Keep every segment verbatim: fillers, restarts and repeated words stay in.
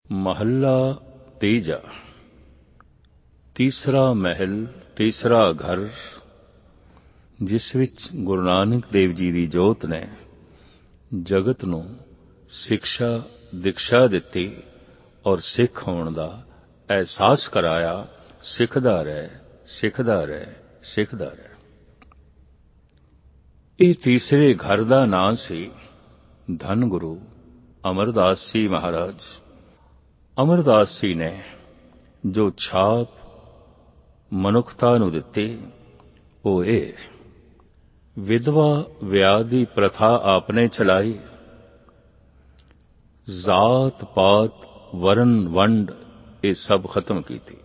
महला तीजा। तीसरा महल तीसरा घर, जिस विच गुरु नानक देव जी की जोत ने जगत नूं शिक्षा दीक्षा दिती और सिख होण दा एहसास कराया। सिखदा रहे सिखदा रहे सिखदा रहे। इह तीसरे घर का नाम सी धन गुरु अमरदास जी महाराज। अमरदास जी ने जो छाप मनुखता नूं दित्ती वो ये, विधवा विआह दी प्रथा आपने चलाई, जात पात वरण वंड ये सब खत्म की थी।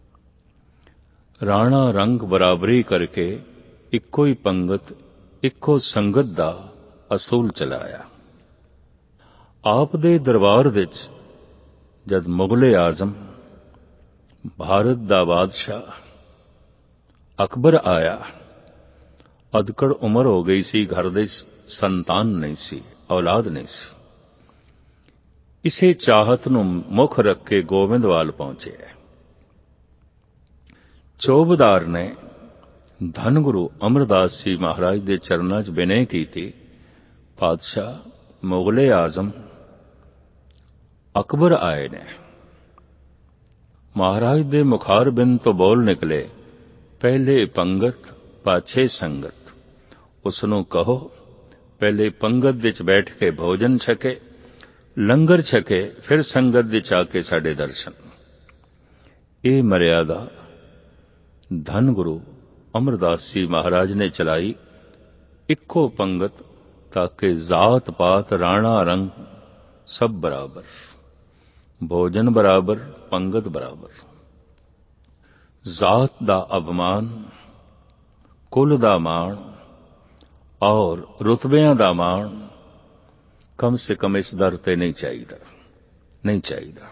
राणा रंग बराबरी करके इक्को ही पंगत इक्को संगत दा असूल चलाया। आप दे दरबार विच जद मुगले आजम भारत दा बादशाह अकबर आया, अदकड़ उम्र हो गई सी, घर दे संतान नहीं सी, औलाद नहीं सी। इसे चाहत नूं मुख रख के गोविंदवाल पहुंचे। चौबदार ने धन गुरु अमरदास जी महाराज के चरणों च विनय की थी, पातशाह मुगले आजम अकबर आए ने। महाराज दे मुखार बिंद तो बोल निकले, पहले पंगत पाछे संगत। उसनों कहो पहले पंगत विच बैठ के भोजन छके, लंगर छके, फिर संगत विच आके साडे दर्शन। ये मर्यादा धन गुरु अमरदास जी महाराज ने चलाई। इक्को पंगत ताकि जात पात राणा रंग सब बराबर, भोजन बराबर, पंगत बराबर। जात दा अपमान, कुल दा मान और रुतबियां दा मान कम से कम इस दर ते नहीं चाहिए, नहीं चाहिए।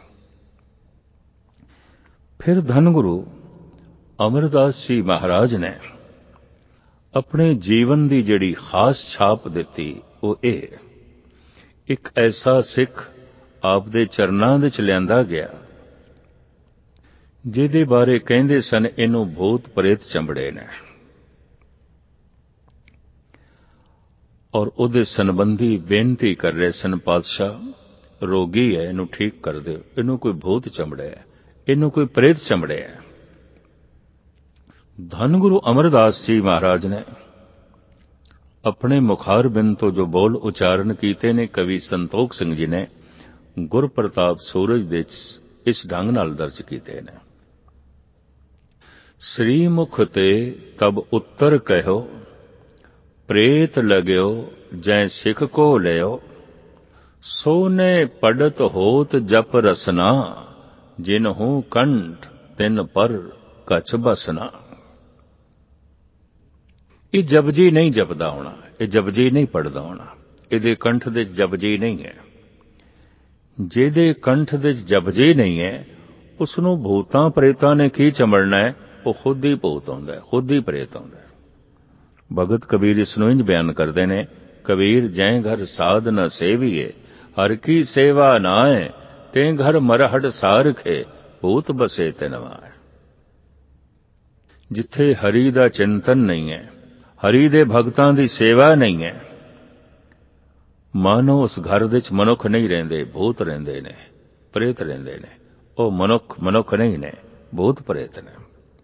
फिर धन गुरु अमरदास जी महाराज ने अपने जीवन की जिहड़ी खास छाप दिती वो ये, एक ऐसा सिख आप दे चरनां विच लिआंदा गया जिहदे बारे कहंदे सन इनू भूत प्रेत चंबड़े ने, और उहदे संबंधी बेनती कर रहे सन, पातशाह रोगी है, इनू ठीक कर दो, इनू कोई भूत चंबड़े है, इनू कोई प्रेत चंबड़े है। धन गुरु अमरदास जी महाराज ने अपने मुखार बिंद तो जो बोल उच्चारण कीते ने, कवि संतोख सिंह जी ने गुर प्रताप सूरज दे इस ढंग नाल दर्ज कीते ने। श्रीमुख ते तब उत्तर कहो, प्रेत लग्यो जै सिख को लियो, सोने पड़त होत जप रसना, जिनहू कंठ तिन पर कछ बसना। ये जपजी नहीं जपदा होना, ये जपजी नहीं पढ़दा होना, इहदे कंठ दे जपजी नहीं है। जिहदे कंठ दे जपजी नहीं है उसनों भूतां प्रेतां ने की चंबड़ना है, वो खुद ही भूत आउंदा है, खुद ही प्रेत आउंदा है। भगत कबीर इसनों इंज बयान करते ने, कबीर जै घर साध न सेविए, हर की सेवा नाए, ते घर मरहट सारखे, भूत बसे तिनवाए। जिथे हरि दा चिंतन नहीं है, हरि दे भगतां दी सेवा नहीं है, मानो उस घर विच मनुख नहीं रहिंदे, भूत रहिंदे ने, प्रेत रहिंदे ने। ओ मनुख मनुख नहीं ने, भूत प्रेत ने।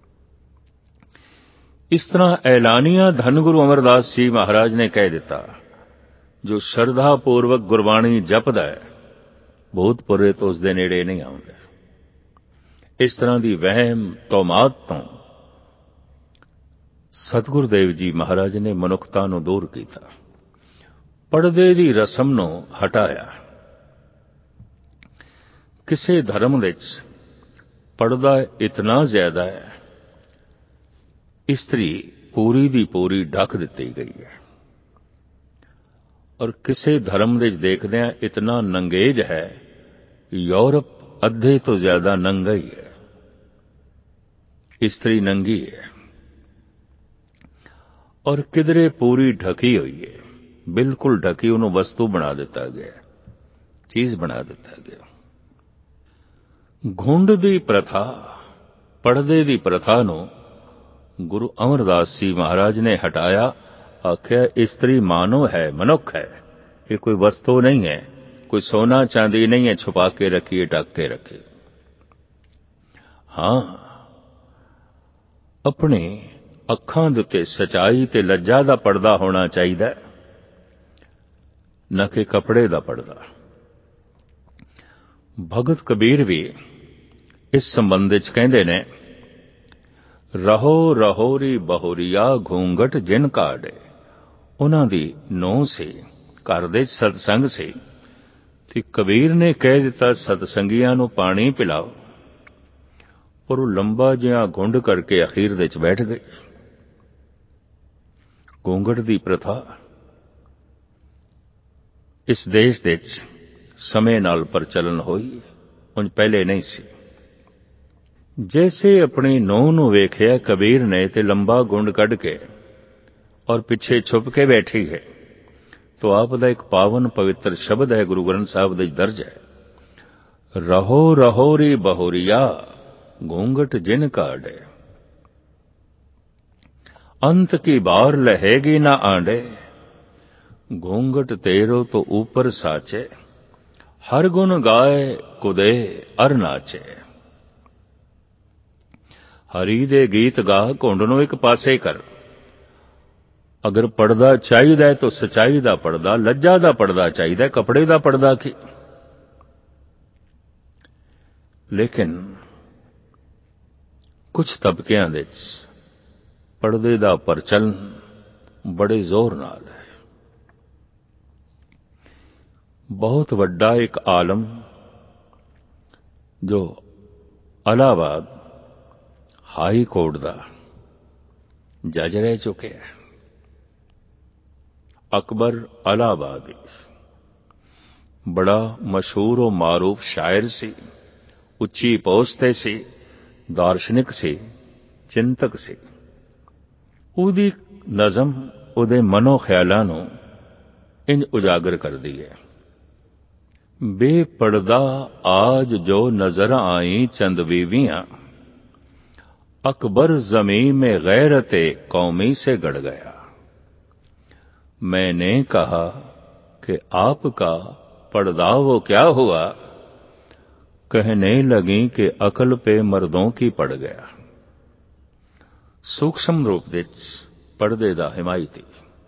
इस तरह ऐलानिया धन गुरु अमरदास जी महाराज ने कह दिता, जो श्रद्धा पूर्वक गुरबाणी जपदा है, भूत प्रेत उस दे नेड़े नहीं आउंदे। इस तरह की वहम तौमात तो सतगुरु देव जी महाराज ने मनुखता नूं दूर कीता, पड़दे दी रसम नूं हटाया। किसे धर्म विच पड़दा इतना ज्यादा है, स्त्री पूरी दी पूरी ढक दिती गई है, और किसे धर्म विच देखदिआं इतना नंगेज है, यूरोप अद्धे तो ज्यादा नंगा ही है, स्त्री नंगी है, और किधरे पूरी ढकी हुई है, बिल्कुल ढकी, उन्होंने वस्तु बना दिता गया, चीज बना दिता गया। घुंड दी प्रथा, पड़दे दी प्रथा ਨੂੰ गुरु अमरदास जी महाराज ने हटाया। आख्या इस्त्री मानव है, मनुख है, ये कोई वस्तु नहीं है, कोई सोना चांदी नहीं है छुपा के रखिए ढक के रखिए। हाँ, अपने ਅੱਖਾਂ ਦੇ ਉੱਤੇ ਸਚਾਈ ਤੇ ਲੱਜਾ ਦਾ ਪਰਦਾ ਹੋਣਾ ਚਾਹੀਦਾ, ਨਾ ਕਿ ਕੱਪੜੇ ਦਾ ਪਰਦਾ। ਭਗਤ ਕਬੀਰ ਵੀ ਇਸ ਸੰਬੰਧ ਵਿੱਚ ਕਹਿੰਦੇ ਨੇ, ਰਹੋ ਰਹੋਰੀ ਬਹੁਰੀਆ ਘੂੰਘਟ ਜਿਨ ਕਾੜੇ। ਉਹਨਾਂ ਦੀ ਨੂੰਹ ਸੀ, ਘਰ ਦੇ ਸਤਸੰਗ ਸੀ, ਤੇ ਕਬੀਰ ਨੇ ਕਹਿ ਦਿੱਤਾ ਸਤਸੰਗੀਆਂ ਨੂੰ ਪਾਣੀ ਪਿਲਾਓ, ਪਰ ਉਹ ਲੰਬਾ ਜਿਹਾ ਘੁੰਡ ਕਰਕੇ ਅਖੀਰ ਵਿੱਚ ਬੈਠ ਗਏ। ਘੂੰਘਟ ਦੀ ਪ੍ਰਥਾ ਇਸ ਦੇਸ਼ ਵਿੱਚ ਸਮੇਂ ਨਾਲ ਪ੍ਰਚਲਨ ਹੋਈ, ਉਂਝ ਪਹਿਲੇ ਨਹੀਂ ਸੀ। ਜੈਸੇ ਆਪਣੀ ਨੂੰਹ ਨੂੰ ਵੇਖਿਆ ਕਬੀਰ ਨੇ ਤੇ ਲੰਬਾ ਘੁੰਡ ਕੱਢ ਕੇ ਔਰ ਪਿੱਛੇ ਛੁਪ ਕੇ ਬੈਠੀ ਹੈ, तो आप ਦਾ ਇੱਕ ਪਾਵਨ ਪਵਿੱਤਰ ਸ਼ਬਦ ਹੈ, ਗੁਰੂ ਗ੍ਰੰਥ ਸਾਹਿਬ ਵਿੱਚ ਦਰਜ ਹੈ, ਰਹੋ ਰਹੋਰੀ ਬਹੁਰੀਆ घूंघट जिन काढ़े। अंत की बार लहेगी ना आंडे, घूंघट तेरो तो ऊपर साचे। हर गुण गाए कुदे अर नाचे। हरी दे गीत गा घुंड नूं एक पासे कर। अगर पड़दा चाहिदा है तो सचाई दा पड़दा, लज्जा दा पड़दा चाहिदा, कपड़े दा पड़दा की। लेकिन कुछ तबकिਆਂ ਵਿੱਚ ਪਰਦੇ ਦਾ ਪ੍ਰਚਲਨ ਬੜੇ ਜ਼ੋਰ ਨਾਲ ਹੈ। ਬਹੁਤ ਵੱਡਾ ਇੱਕ ਆਲਮ ਜੋ ਇਲਾਹਾਬਾਦ ਹਾਈ ਕੋਰਟ ਦਾ ਜੱਜ ਰਹਿ ਚੁੱਕਿਆ ਹੈ, ਅਕਬਰ ਇਲਾਹਾਬਾਦੀ, ਬੜਾ ਮਸ਼ਹੂਰ ਉਹ ਮਾਰੂਫ ਸ਼ਾਇਰ ਸੀ, ਉੱਚੀ ਪੋਸਟ ਤੇ ਸੀ, ਦਾਰਸ਼ਨਿਕ ਸੀ, ਚਿੰਤਕ ਸੀ। ਉਹਦੀ ਨਜ਼ਮ ਉਹਦੇ ਮਨੋ ਖਿਆਲਾਂ ਨੂੰ ਇੰਜ ਉਜਾਗਰ ਕਰਦੀ ਹੈ, ਬੇਪਰਦਾ ਆਜ ਜੋ ਨਜ਼ਰ ਆਈ ਚੰਦ ਬੀਵੀਆਂ, अकबर जमीन में गैरते कौमी से गड़ गया। मैंने कहा कि आपका पर्दा वो क्या हुआ, कहने लगी कि अकल पे मर्दों की पड़ गया। सूक्ष्म रूप विच पर्दे दा हिमायती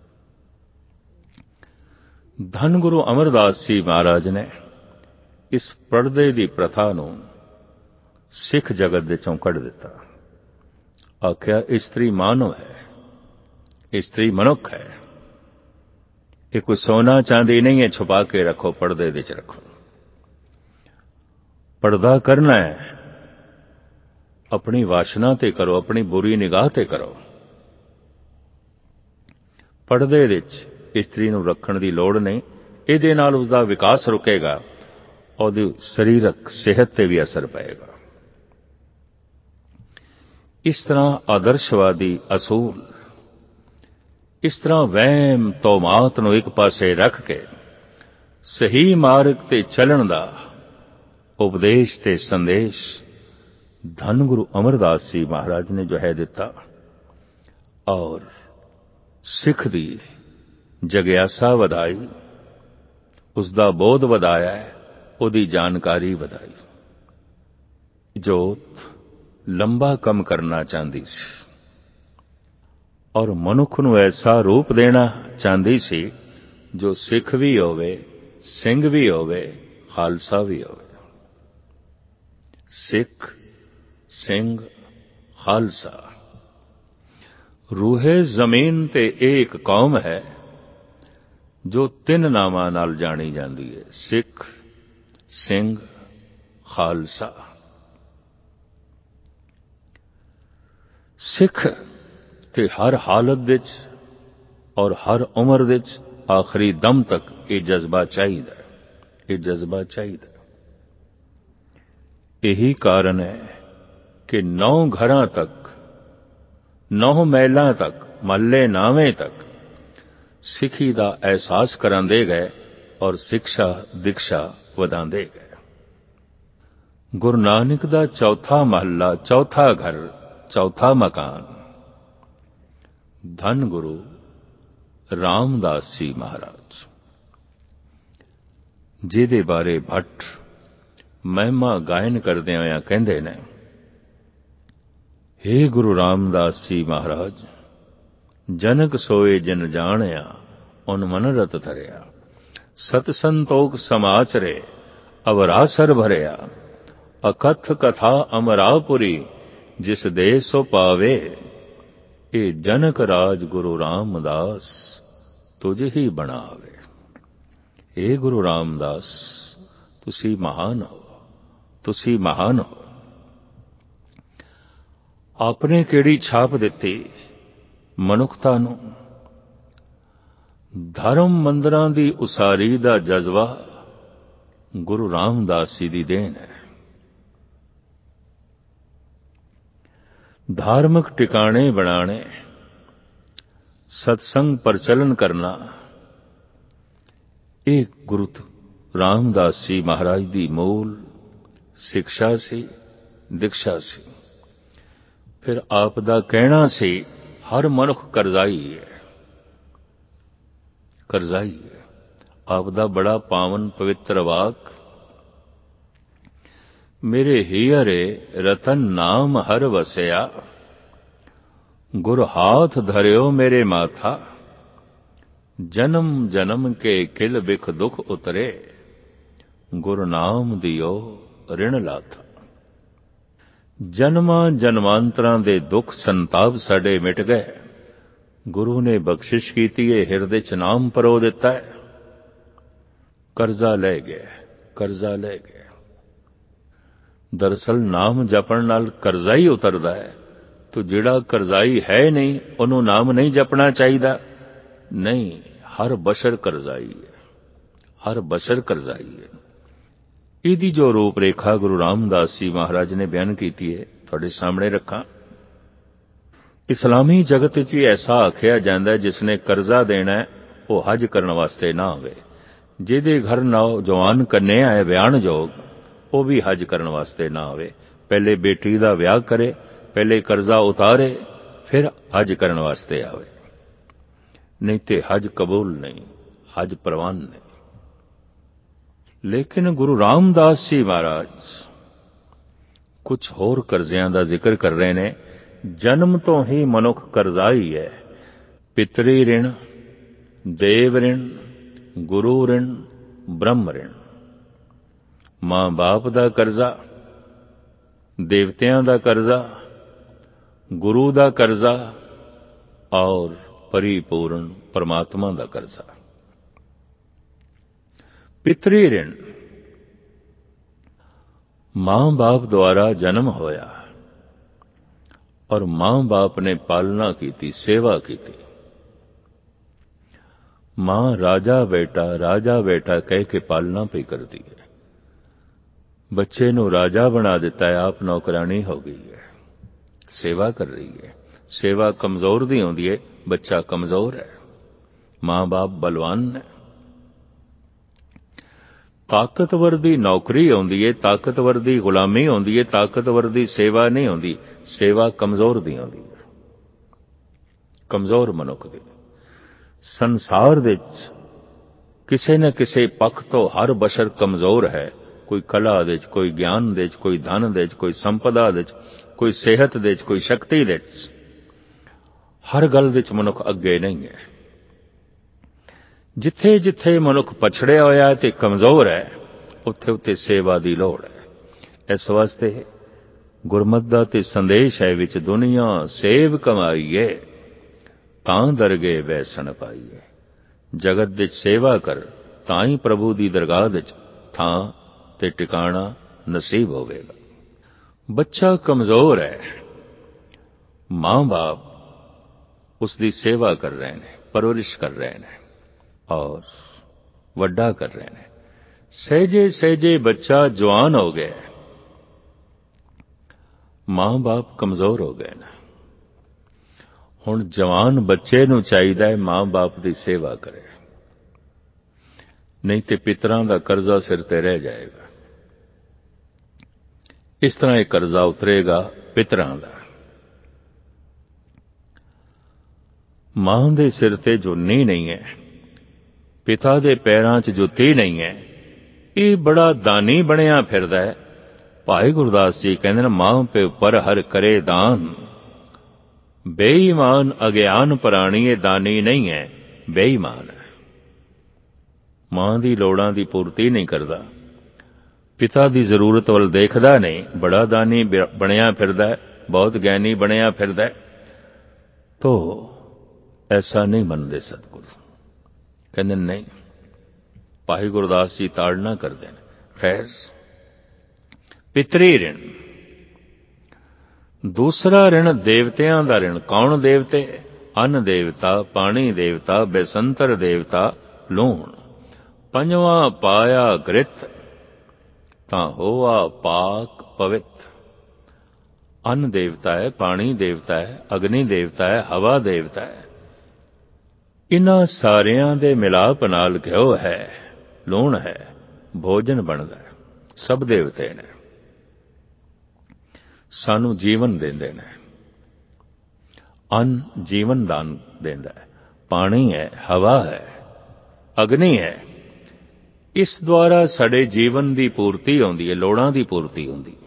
धन गुरु अमरदास जी महाराज ने इस पर्दे दी प्रथा नूं सिख जगत विचों कढ दिता। आख्या इस्त्री मानव है, इस्त्री मनुख है, ये कोई सोना चांदी नहीं है छुपा के रखो, पर्दे विच रखो। पर्दा करना है अपनी वासना ते करो, अपनी बुरी निगाह ते करो। पर्दे विच इस्त्री नूं रखण दी लोड़ नहीं, इहदे नाल उसदा विकास रुकेगा, ਉਹਦੀ ਸਰੀਰਕ ਸਿਹਤ ਤੇ ਵੀ ਅਸਰ ਪਏਗਾ। ਇਸ ਤਰ੍ਹਾਂ ਆਦਰਸ਼ਵਾਦੀ ਅਸੂਲ, ਇਸ ਤਰ੍ਹਾਂ ਵਹਿਮ ਤੋਮਾਤ ਨੂੰ ਇੱਕ ਪਾਸੇ ਰੱਖ ਕੇ ਸਹੀ ਮਾਰਗ ਤੇ ਚੱਲਣ ਦਾ ਉਪਦੇਸ਼ ਤੇ ਸੰਦੇਸ਼ ਧੰਨ ਗੁਰੂ ਅਮਰਦਾਸ ਜੀ ਮਹਾਰਾਜ ਨੇ ਜੋ ਹੈ ਦਿੱਤਾ, ਔਰ ਸਿੱਖ ਦੀ ਜਗਿਆਸਾ ਵਧਾਈ, ਉਸਦਾ ਬੋਧ ਵਧਾਇਆ, ਉਹਦੀ ਜਾਣਕਾਰੀ ਵਧਾਈ। ਜੋਤ ਲੰਬਾ ਕੰਮ ਕਰਨਾ ਚਾਹੁੰਦੀ ਸੀ ਔਰ ਮਨੁੱਖ ਨੂੰ ਐਸਾ ਰੂਪ ਦੇਣਾ ਚਾਹੁੰਦੀ ਸੀ ਜੋ ਸਿੱਖ ਵੀ ਹੋਵੇ, ਸਿੰਘ ਵੀ ਹੋਵੇ, ਖਾਲਸਾ ਵੀ ਹੋਵੇ। ਸਿੱਖ, ਸਿੰਘ, ਖਾਲਸਾ ਰੂਹੇ ਜ਼ਮੀਨ ਤੇ ਇਹ ਇੱਕ ਕੌਮ ਹੈ ਜੋ ਤਿੰਨ ਨਾਵਾਂ ਨਾਲ ਜਾਣੀ ਜਾਂਦੀ ਹੈ, ਸਿੱਖ, ਸਿੰਘ, ਖਾਲਸਾ। ਸਿੱਖ ਤੇ ਹਰ ਹਾਲਤ ਵਿੱਚ ਔਰ ਹਰ ਉਮਰ ਵਿੱਚ ਆਖਰੀ ਦਮ ਤੱਕ ਇਹ ਜਜ਼ਬਾ ਚਾਹੀਦਾ, ਇਹ ਜਜ਼ਬਾ ਚਾਹੀਦਾ। ਇਹੀ ਕਾਰਨ ਹੈ ਕਿ ਨੌ ਘਰਾਂ ਤੱਕ, ਨੌ ਮਹਿਲਾਂ ਤੱਕ, ਮਹੱਲੇ ਨਾਵੇਂ ਤੱਕ ਸਿੱਖੀ ਦਾ ਅਹਿਸਾਸ ਕਰਾਂਦੇ ਗਏ ਔਰ ਸਿੱਖਿਆ ਦੀਕਸ਼ਾ ਵਧਾਉਂਦੇ ਗਏ। ਗੁਰੂ ਨਾਨਕ ਦਾ ਚੌਥਾ ਮਹੱਲਾ, ਚੌਥਾ ਘਰ, ਚੌਥਾ ਮਕਾਨ। ਧੰਨ ਗੁਰੂ ਰਾਮਦਾਸ ਜੀ ਮਹਾਰਾਜ, ਜਿਹਦੇ ਬਾਰੇ ਭੱਟ ਮਹਿਮਾ ਗਾਇਨ ਕਰਦਿਆਂ ਹੋਇਆਂ ਕਹਿੰਦੇ ਨੇ, ਹੇ ਗੁਰੂ ਰਾਮਦਾਸ ਜੀ ਮਹਾਰਾਜ, ਜਨਕ ਸੋਏ ਜਿਨ ਜਾਣਿਆ, ਉਨ ਮਨ ਰਤ ਧਰਿਆ, ਸਤ ਸੰਤੋਖ ਸਮਾਚਰੇ, ਅਵਰਾਸਰ ਭਰਿਆ, ਅਕਥ ਕਥਾ ਅਮਰਾਪੁਰੀ, ਜਿਸ ਦੇ ਸੋ ਪਾਵੇ, ਇਹ ਜਨਕ ਰਾਜ ਗੁਰੂ ਰਾਮਦਾਸ, ਤੁਝ ਹੀ ਬਣਾਵੇ। ਇਹ ਗੁਰੂ ਰਾਮਦਾਸ, ਤੁਸੀਂ ਮਹਾਨ ਹੋ, ਤੁਸੀਂ ਮਹਾਨ ਹੋ। ਆਪਨੇ ਕਿਹੜੀ ਛਾਪ ਦਿੱਤੀ ਮਨੁੱਖਤਾ ਨੂੰ। ਧਰਮ ਮੰਦਰਾਂ ਦੀ ਉਸਾਰੀ ਦਾ ਜਜ਼ਬਾ ਗੁਰੂ ਰਾਮਦਾਸ ਜੀ ਦੀ ਦੇਣ ਹੈ। ਧਾਰਮਿਕ ਟਿਕਾਣੇ ਬਣਾਣੇ, ਸਤਸੰਗ ਪ੍ਰਚਲਨ ਕਰਨਾ, ਇਹ ਗੁਰੂ ਰਾਮਦਾਸ ਜੀ ਮਹਾਰਾਜ ਦੀ ਮੂਲ ਸਿੱਖਿਆ ਸੀ, ਦੀਕਸ਼ਾ ਸੀ। ਫਿਰ ਆਪ ਦਾ ਕਹਿਣਾ ਸੀ, ਹਰ ਮਨੁੱਖ ਕਰਜ਼ਾਈ ਹੈ, ਕਰਜ਼ਾਈ ਹੈ। ਆਪ ਦਾ ਬੜਾ ਪਾਵਨ ਪਵਿੱਤਰ ਵਾਕ, ਮੇਰੇ ਹੀਅਰੇ ਰਤਨ ਨਾਮ ਹਰ ਵਸਿਆ, ਗੁਰ ਹਾਥ ਧਰਿਓ ਮੇਰੇ ਮਾਥਾ, ਜਨਮ ਜਨਮ ਕੇ ਕਿਲ ਬਿਖ ਦੁਖ ਉਤਰੇ, ਗੁਰ ਨਾਮ ਦਿਓ ਰਿਣ ਲਾਥਾ। ਜਨਮਾਂ ਜਨਮਾਂਤਰਾਂ ਦੇ ਦੁੱਖ ਸੰਤਾਪ ਸਾਡੇ ਮਿਟ ਗਏ। ਗੁਰੂ ਨੇ ਬਖਸ਼ਿਸ਼ ਕੀਤੀ ਹੈ, ਹਿਰਦੇ ਚ ਨਾਮ ਪਰੋ ਦਿੱਤਾ ਹੈ। ਕਰਜ਼ਾ ਲੈ ਗਏ, ਕਰਜ਼ਾ ਲੈ ਗਏ। ਦਰਅਸਲ ਨਾਮ ਜਪਣ ਨਾਲ ਕਰਜ਼ਾ ਹੀ ਉਤਰਦਾ ਹੈ। ਤੋ ਜਿਹੜਾ ਕਰਜ਼ਾਈ ਹੈ ਨਹੀਂ, ਉਹਨੂੰ ਨਾਮ ਨਹੀਂ ਜਪਣਾ ਚਾਹੀਦਾ। ਨਹੀਂ, ਹਰ ਬਸ਼ਰ ਕਰਜ਼ਾਈ ਹੈ, ਹਰ ਬਸ਼ਰ ਕਰਜ਼ਾਈ ਹੈ। ਇਹਦੀ ਜੋ ਰੂਪ ਰੇਖਾ ਗੁਰੂ ਰਾਮਦਾਸ ਜੀ ਮਹਾਰਾਜ ਨੇ ਬਿਆਨ ਕੀਤੀ ਹੈ, ਤੁਹਾਡੇ ਸਾਹਮਣੇ ਰੱਖਾਂ। ਇਸਲਾਮੀ ਜਗਤ ਵਿੱਚ ਹੀ ਐਸਾ ਆਖਿਆ ਜਾਂਦਾ, ਜਿਸ ਨੇ ਕਰਜ਼ਾ ਦੇਣਾ ਉਹ ਹਜ ਕਰਨ ਵਾਸਤੇ ਨਾ ਆਵੇ। ਜਿਹਦੇ ਘਰ ਨੌਜਵਾਨ ਕੰਨਿਆ ਹੈ ਵਿਆਹਣਯੋਗ, ਉਹ ਵੀ ਹਜ ਕਰਨ ਵਾਸਤੇ ਨਾ ਆਵੇ। ਪਹਿਲੇ ਬੇਟੀ ਦਾ ਵਿਆਹ ਕਰੇ, ਪਹਿਲੇ ਕਰਜ਼ਾ ਉਤਾਰੇ, ਫਿਰ ਹਜ ਕਰਨ ਵਾਸਤੇ ਆਵੇ। ਨਹੀਂ ਤੇ ਹਜ ਕਬੂਲ ਨਹੀਂ, ਹਜ ਪ੍ਰਵਾਨ ਨਹੀਂ। ਲੇਕਿਨ ਗੁਰੂ ਰਾਮਦਾਸ ਜੀ ਮਹਾਰਾਜ ਕੁਝ ਹੋਰ ਕਰਜ਼ਿਆਂ ਦਾ ਜ਼ਿਕਰ ਕਰ ਰਹੇ ਨੇ। ਜਨਮ ਤੋਂ ਹੀ ਮਨੁੱਖ ਕਰਜ਼ਾਈ ਹੈ। ਪਿਤਰੀ ਰਿਣ, ਦੇਵ ਰਿਣ, ਗੁਰੂ ਰਿਣ, ਬ੍ਰਹਮ ਰਿਣ। ਮਾਂ ਬਾਪ ਦਾ ਕਰਜ਼ਾ, ਦੇਵਤਿਆਂ ਦਾ ਕਰਜ਼ਾ, ਗੁਰੂ ਦਾ ਕਰਜ਼ਾ ਔਰ ਪਰਿਪੂਰਨ ਪਰਮਾਤਮਾ ਦਾ ਕਰਜ਼ਾ। ਪਿਤਰੀ ਰਿਣ, ਮਾਂ ਬਾਪ ਦੁਆਰਾ ਜਨਮ ਹੋਇਆ ਔਰ ਮਾਂ ਬਾਪ ਨੇ ਪਾਲਣਾ ਕੀਤੀ, ਸੇਵਾ ਕੀਤੀ। ਮਾਂ ਰਾਜਾ ਬੇਟਾ ਰਾਜਾ ਬੇਟਾ ਕਹਿ ਕੇ ਪਾਲਣਾ ਪਈ ਕਰਦੀ ਹੈ। ਬੱਚੇ ਨੂੰ ਰਾਜਾ ਬਣਾ ਦਿੱਤਾ ਹੈ, ਆਪ ਨੌਕਰਾਨੀ ਹੋ ਗਈ ਹੈ, ਸੇਵਾ ਕਰ ਰਹੀ ਹੈ। ਸੇਵਾ ਕਮਜ਼ੋਰ ਦੀ ਹੁੰਦੀ ਹੈ, ਬੱਚਾ ਕਮਜ਼ੋਰ ਹੈ। ਮਾਂ ਬਾਪ ਬਲਵਾਨ ਹੈ। ਤਾਕਤਵਰ ਦੀ ਨੌਕਰੀ ਆਉਂਦੀ ਹੈ, ਤਾਕਤਵਰ ਦੀ ਗੁਲਾਮੀ ਆਉਂਦੀ ਹੈ, ਤਾਕਤਵਰ ਦੀ ਸੇਵਾ ਨਹੀਂ ਆਉਂਦੀ। ਸੇਵਾ ਕਮਜ਼ੋਰ ਦੀ ਆਉਂਦੀ ਹੈ, ਕਮਜ਼ੋਰ ਮਨੁੱਖ ਦੀ। ਸੰਸਾਰ ਵਿੱਚ ਕਿਸੇ ਨਾ ਕਿਸੇ ਪੱਖ ਤੋਂ ਹਰ ਬਸ਼ਰ ਕਮਜ਼ੋਰ ਹੈ। ਕੋਈ ਕਲਾ ਦੇ ਚ, ਕੋਈ ਗਿਆਨ ਦੇ ਚ, ਕੋਈ ਧਨ ਦੇ ਚ, ਕੋਈ ਸੰਪਦਾ ਦੇ ਚ, ਕੋਈ ਸਿਹਤ ਦੇ ਚ, ਕੋਈ ਸ਼ਕਤੀ ਦੇ ਚ। ਹਰ ਗੱਲ ਵਿੱਚ ਮਨੁੱਖ ਅੱਗੇ ਨਹੀਂ ਹੈ। ਜਿੱਥੇ ਜਿੱਥੇ ਮਨੁੱਖ ਪਛੜਿਆ ਹੋਇਆ ਤੇ ਕਮਜ਼ੋਰ ਹੈ, ਉੱਥੇ ਉੱਥੇ ਸੇਵਾ ਦੀ ਲੋੜ ਹੈ। ਇਸ ਵਾਸਤੇ ਗੁਰਮਤਿ ਦਾ ਤੇ ਸੰਦੇਸ਼ ਹੈ ਵਿੱਚ, ਦੁਨੀਆ ਸੇਵ ਕਮਾਈਏ ਤਾਂ ਦਰਗੇ ਬੈਸਣ ਪਾਈਏ। ਜਗਤ ਵਿੱਚ ਸੇਵਾ ਕਰ, ਤਾਂ ਹੀ ਪ੍ਰਭੂ ਦੀ ਦਰਗਾਹ ਵਿੱਚ ਥਾਂ ਤੇ ਟਿਕਾਣਾ ਨਸੀਬ ਹੋਵੇਗਾ। ਬੱਚਾ ਕਮਜ਼ੋਰ ਹੈ, ਮਾਂ ਬਾਪ ਉਸ ਦੀ ਸੇਵਾ ਕਰ ਰਹੇ ਨੇ, ਪਰਵਰਿਸ਼ ਕਰ ਰਹੇ ਨੇ ਔਰ ਵੱਡਾ ਕਰ ਰਹੇ ਨੇ। ਸਹਿਜੇ ਸਹਿਜੇ ਬੱਚਾ ਜਵਾਨ ਹੋ ਗਿਆ, ਮਾਂ ਬਾਪ ਕਮਜ਼ੋਰ ਹੋ ਗਏ ਨੇ। ਹੁਣ ਜਵਾਨ ਬੱਚੇ ਨੂੰ ਚਾਹੀਦਾ ਹੈ ਮਾਂ ਬਾਪ ਦੀ ਸੇਵਾ ਕਰੇ, ਨਹੀਂ ਤੇ ਪਿਤਰਾਂ ਦਾ ਕਰਜ਼ਾ ਸਿਰ ਤੇ ਰਹਿ ਜਾਏਗਾ। ਇਸ ਤਰ੍ਹਾਂ ਇਹ ਕਰਜ਼ਾ ਉਤਰੇਗਾ ਪਿਤਰਾਂ ਦਾ। ਮਾਂ ਦੇ ਸਿਰ ਤੇ ਜੁੰਨੀ ਨਹੀਂ ਹੈ, ਪਿਤਾ ਦੇ ਪੈਰਾਂ 'ਚ ਜੁੱਤੀ ਨਹੀਂ ਹੈ, ਇਹ ਬੜਾ ਦਾਨੀ ਬਣਿਆ ਫਿਰਦਾ ਹੈ। ਭਾਈ ਗੁਰਦਾਸ ਜੀ ਕਹਿੰਦੇ ਨੇ, ਮਾਂ ਪਿਓ ਪਰ ਹਰ ਕਰੇ ਦਾਨ, ਬੇਈਮਾਨ ਅਗਿਆਨ ਪ੍ਰਾਣੀ, ਇਹ ਦਾਨੀ ਨਹੀਂ ਹੈ, ਬੇਈਮਾਨ ਹੈ। ਮਾਂ ਦੀ ਲੋੜਾਂ ਦੀ ਪੂਰਤੀ ਨਹੀਂ ਕਰਦਾ, ਪਿਤਾ ਦੀ ਜ਼ਰੂਰਤ ਵੱਲ ਦੇਖਦਾ ਨਹੀਂ, ਬੜਾ ਦਾਨੀ ਬਣਿਆ ਫਿਰਦਾ ਹੈ, ਬਹੁਤ ਗਿਆਨੀ ਬਣਿਆ ਫਿਰਦਾ ਹੈ। ਤੋ ਐਸਾ ਨਹੀਂ ਮੰਨਦੇ ਸਤਿਗੁਰੂ, ਕਹਿੰਦੇ ਨਹੀਂ। ਭਾਈ ਗੁਰਦਾਸ ਜੀ ਤਾੜਨਾ ਕਰਦੇ ਨੇ। ਖੈਰ, ਪਿਤਰੀ ਰਿਣ। ਦੂਸਰਾ ਰਿਣ ਦੇਵਤਿਆਂ ਦਾ ਰਿਣ। ਕੌਣ ਦੇਵਤੇ? ਅੰਨ ਦੇਵਤਾ, ਪਾਣੀ ਦੇਵਤਾ, ਬੇਸੰਤਰ ਦੇਵਤਾ, ਲੂਣ। ਪੰਜਵਾਂ ਪਾਇਆ ਗ੍ਰਿਤ, ਤਾਂ ਹੋਆ ਪਾਕ ਪਵਿੱਤ। ਅੰਨ ਦੇਵਤਾ ਹੈ, ਪਾਣੀ ਦੇਵਤਾ ਹੈ, ਅਗਨੀ ਦੇਵਤਾ ਹੈ, ਹਵਾ ਦੇਵਤਾ ਹੈ। ਇਨ੍ਹਾਂ ਸਾਰਿਆਂ ਦੇ ਮਿਲਾਪ ਨਾਲ ਘਿਓ ਹੈ, ਲੂਣ ਹੈ, ਭੋਜਨ ਬਣਦਾ ਹੈ। ਸਭ ਦੇਵਤੇ ਨੇ, ਸਾਨੂੰ ਜੀਵਨ ਦਿੰਦੇ ਨੇ। ਅੰਨ ਜੀਵਨ ਦਾਨ ਦਿੰਦਾ ਹੈ, ਪਾਣੀ ਹੈ, ਹਵਾ ਹੈ, ਅਗਨੀ ਹੈ। ਇਸ ਦੁਆਰਾ ਸਾਡੇ ਜੀਵਨ ਦੀ ਪੂਰਤੀ ਹੁੰਦੀ ਹੈ, ਲੋੜਾਂ ਦੀ ਪੂਰਤੀ ਹੁੰਦੀ ਹੈ।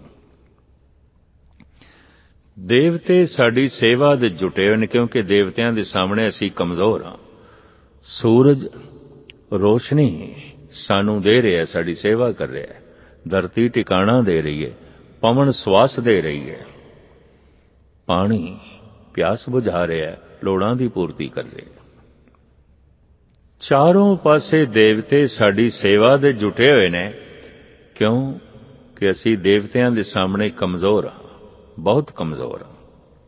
ਦੇਵਤੇ ਸਾਡੀ ਸੇਵਾ ਦੇ ਜੁਟੇ ਹੋਏ ਨੇ, ਕਿਉਂਕਿ ਦੇਵਤਿਆਂ ਦੇ ਸਾਹਮਣੇ ਅਸੀਂ ਕਮਜ਼ੋਰ ਹਾਂ। ਸੂਰਜ ਰੋਸ਼ਨੀ ਸਾਨੂੰ ਦੇ ਰਿਹਾ, ਸਾਡੀ ਸੇਵਾ ਕਰ ਰਿਹਾ ਹੈ। ਧਰਤੀ ਟਿਕਾਣਾ ਦੇ ਰਹੀ ਹੈ, ਪਵਨ ਸਵਾਸ ਦੇ ਰਹੀ ਹੈ। ਪਾਣੀ ਪਿਆਸ ਬੁਝਾ ਰਿਹਾ ਹੈ, ਲੋੜਾਂ ਦੀ ਪੂਰਤੀ ਕਰ ਰਿਹਾ ਹੈ। ਚਾਰੋਂ ਪਾਸੇ ਦੇਵਤੇ ਸਾਡੀ ਸੇਵਾ ਦੇ ਜੁਟੇ ਹੋਏ ਨੇ, ਕਿਉਂ ਕਿ ਅਸੀਂ ਦੇਵਤਿਆਂ ਦੇ ਸਾਹਮਣੇ ਕਮਜ਼ੋਰ ਹਾਂ, ਬਹੁਤ ਕਮਜ਼ੋਰ ਹਾਂ।